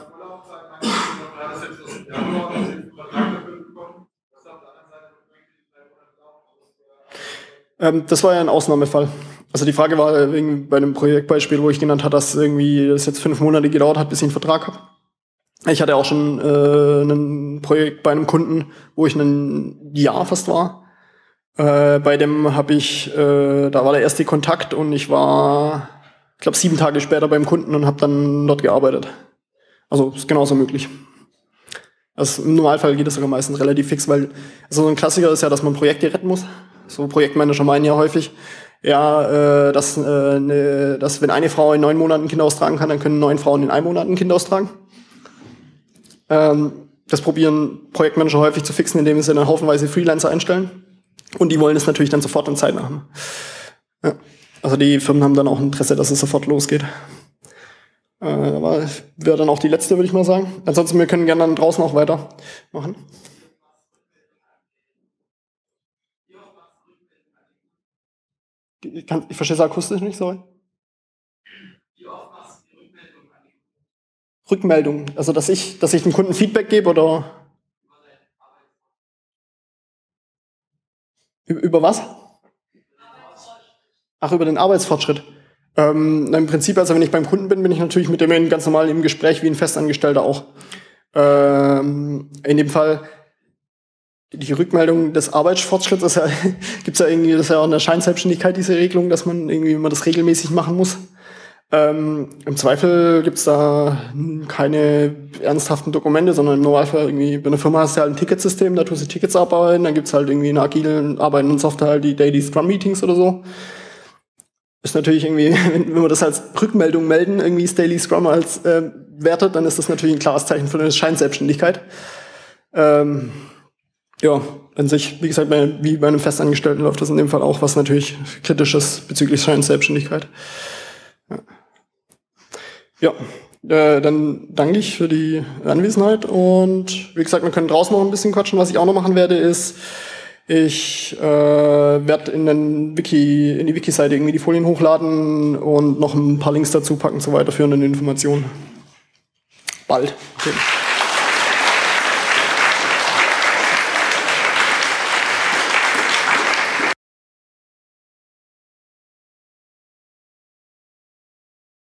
Ähm, das war ja ein Ausnahmefall. Also die Frage war irgendwie bei einem Projektbeispiel, wo ich genannt habe, dass irgendwie das jetzt fünf Monate gedauert hat, bis ich einen Vertrag habe. Ich hatte auch schon äh, ein Projekt bei einem Kunden, wo ich ein Jahr fast war. Äh, bei dem habe ich, äh, da war der erste Kontakt und ich war, ich glaube, sieben Tage später beim Kunden und habe dann dort gearbeitet. Also ist genauso möglich. Also im Normalfall geht das sogar meistens relativ fix, weil also so ein Klassiker ist ja, dass man Projekte retten muss. So Projektmanager meinen ja häufig, ja, äh, dass, äh, ne, dass wenn eine Frau in neun Monaten ein Kind austragen kann, dann können neun Frauen in einem Monat ein Kind austragen. Ähm, das probieren Projektmanager häufig zu fixen, indem sie dann haufenweise Freelancer einstellen. Und die wollen es natürlich dann sofort in Zeit haben. Ja. Also die Firmen haben dann auch ein Interesse, dass es sofort losgeht. Äh, aber wäre dann auch die letzte, würde ich mal sagen. Ansonsten, wir können gerne dann draußen auch weitermachen. Ich, kann, ich verstehe es akustisch nicht, sorry. Rückmeldung, also dass ich, dass ich dem Kunden Feedback gebe oder über, über was? Ach, über den Arbeitsfortschritt. Ähm, Im Prinzip, also wenn ich beim Kunden bin, bin ich natürlich mit dem ganz normal im Gespräch wie ein Festangestellter auch. Ähm, in dem Fall die Rückmeldung des Arbeitsfortschritts, ist ja, gibt's ja irgendwie, das ist ja auch in der Scheinselbstständigkeit diese Regelung, dass man irgendwie immer das regelmäßig machen muss. Ähm, Im Zweifel gibt's da keine ernsthaften Dokumente, sondern im Normalfall irgendwie, bei einer Firma hast du halt ein Ticketsystem, da tust du Tickets arbeiten, dann gibt's halt irgendwie in agilen Arbeiten und Software halt die Daily Scrum Meetings oder so. Ist natürlich irgendwie, wenn, wenn wir das als Rückmeldung melden, irgendwie das Daily Scrum als äh, wertet, dann ist das natürlich ein klares Zeichen für eine Scheinselbstständigkeit. Ähm, ja, an sich, wie gesagt, bei, wie bei einem Festangestellten läuft das in dem Fall auch, was natürlich kritisch ist bezüglich Scheinselbstständigkeit. Ja. Ja, äh, dann danke ich für die Anwesenheit und wie gesagt, wir können draußen noch ein bisschen quatschen. Was ich auch noch machen werde, ist, ich äh, werde in den Wiki, in die Wiki-Seite irgendwie die Folien hochladen und noch ein paar Links dazu packen zur weiterführenden Informationen. Bald. Okay.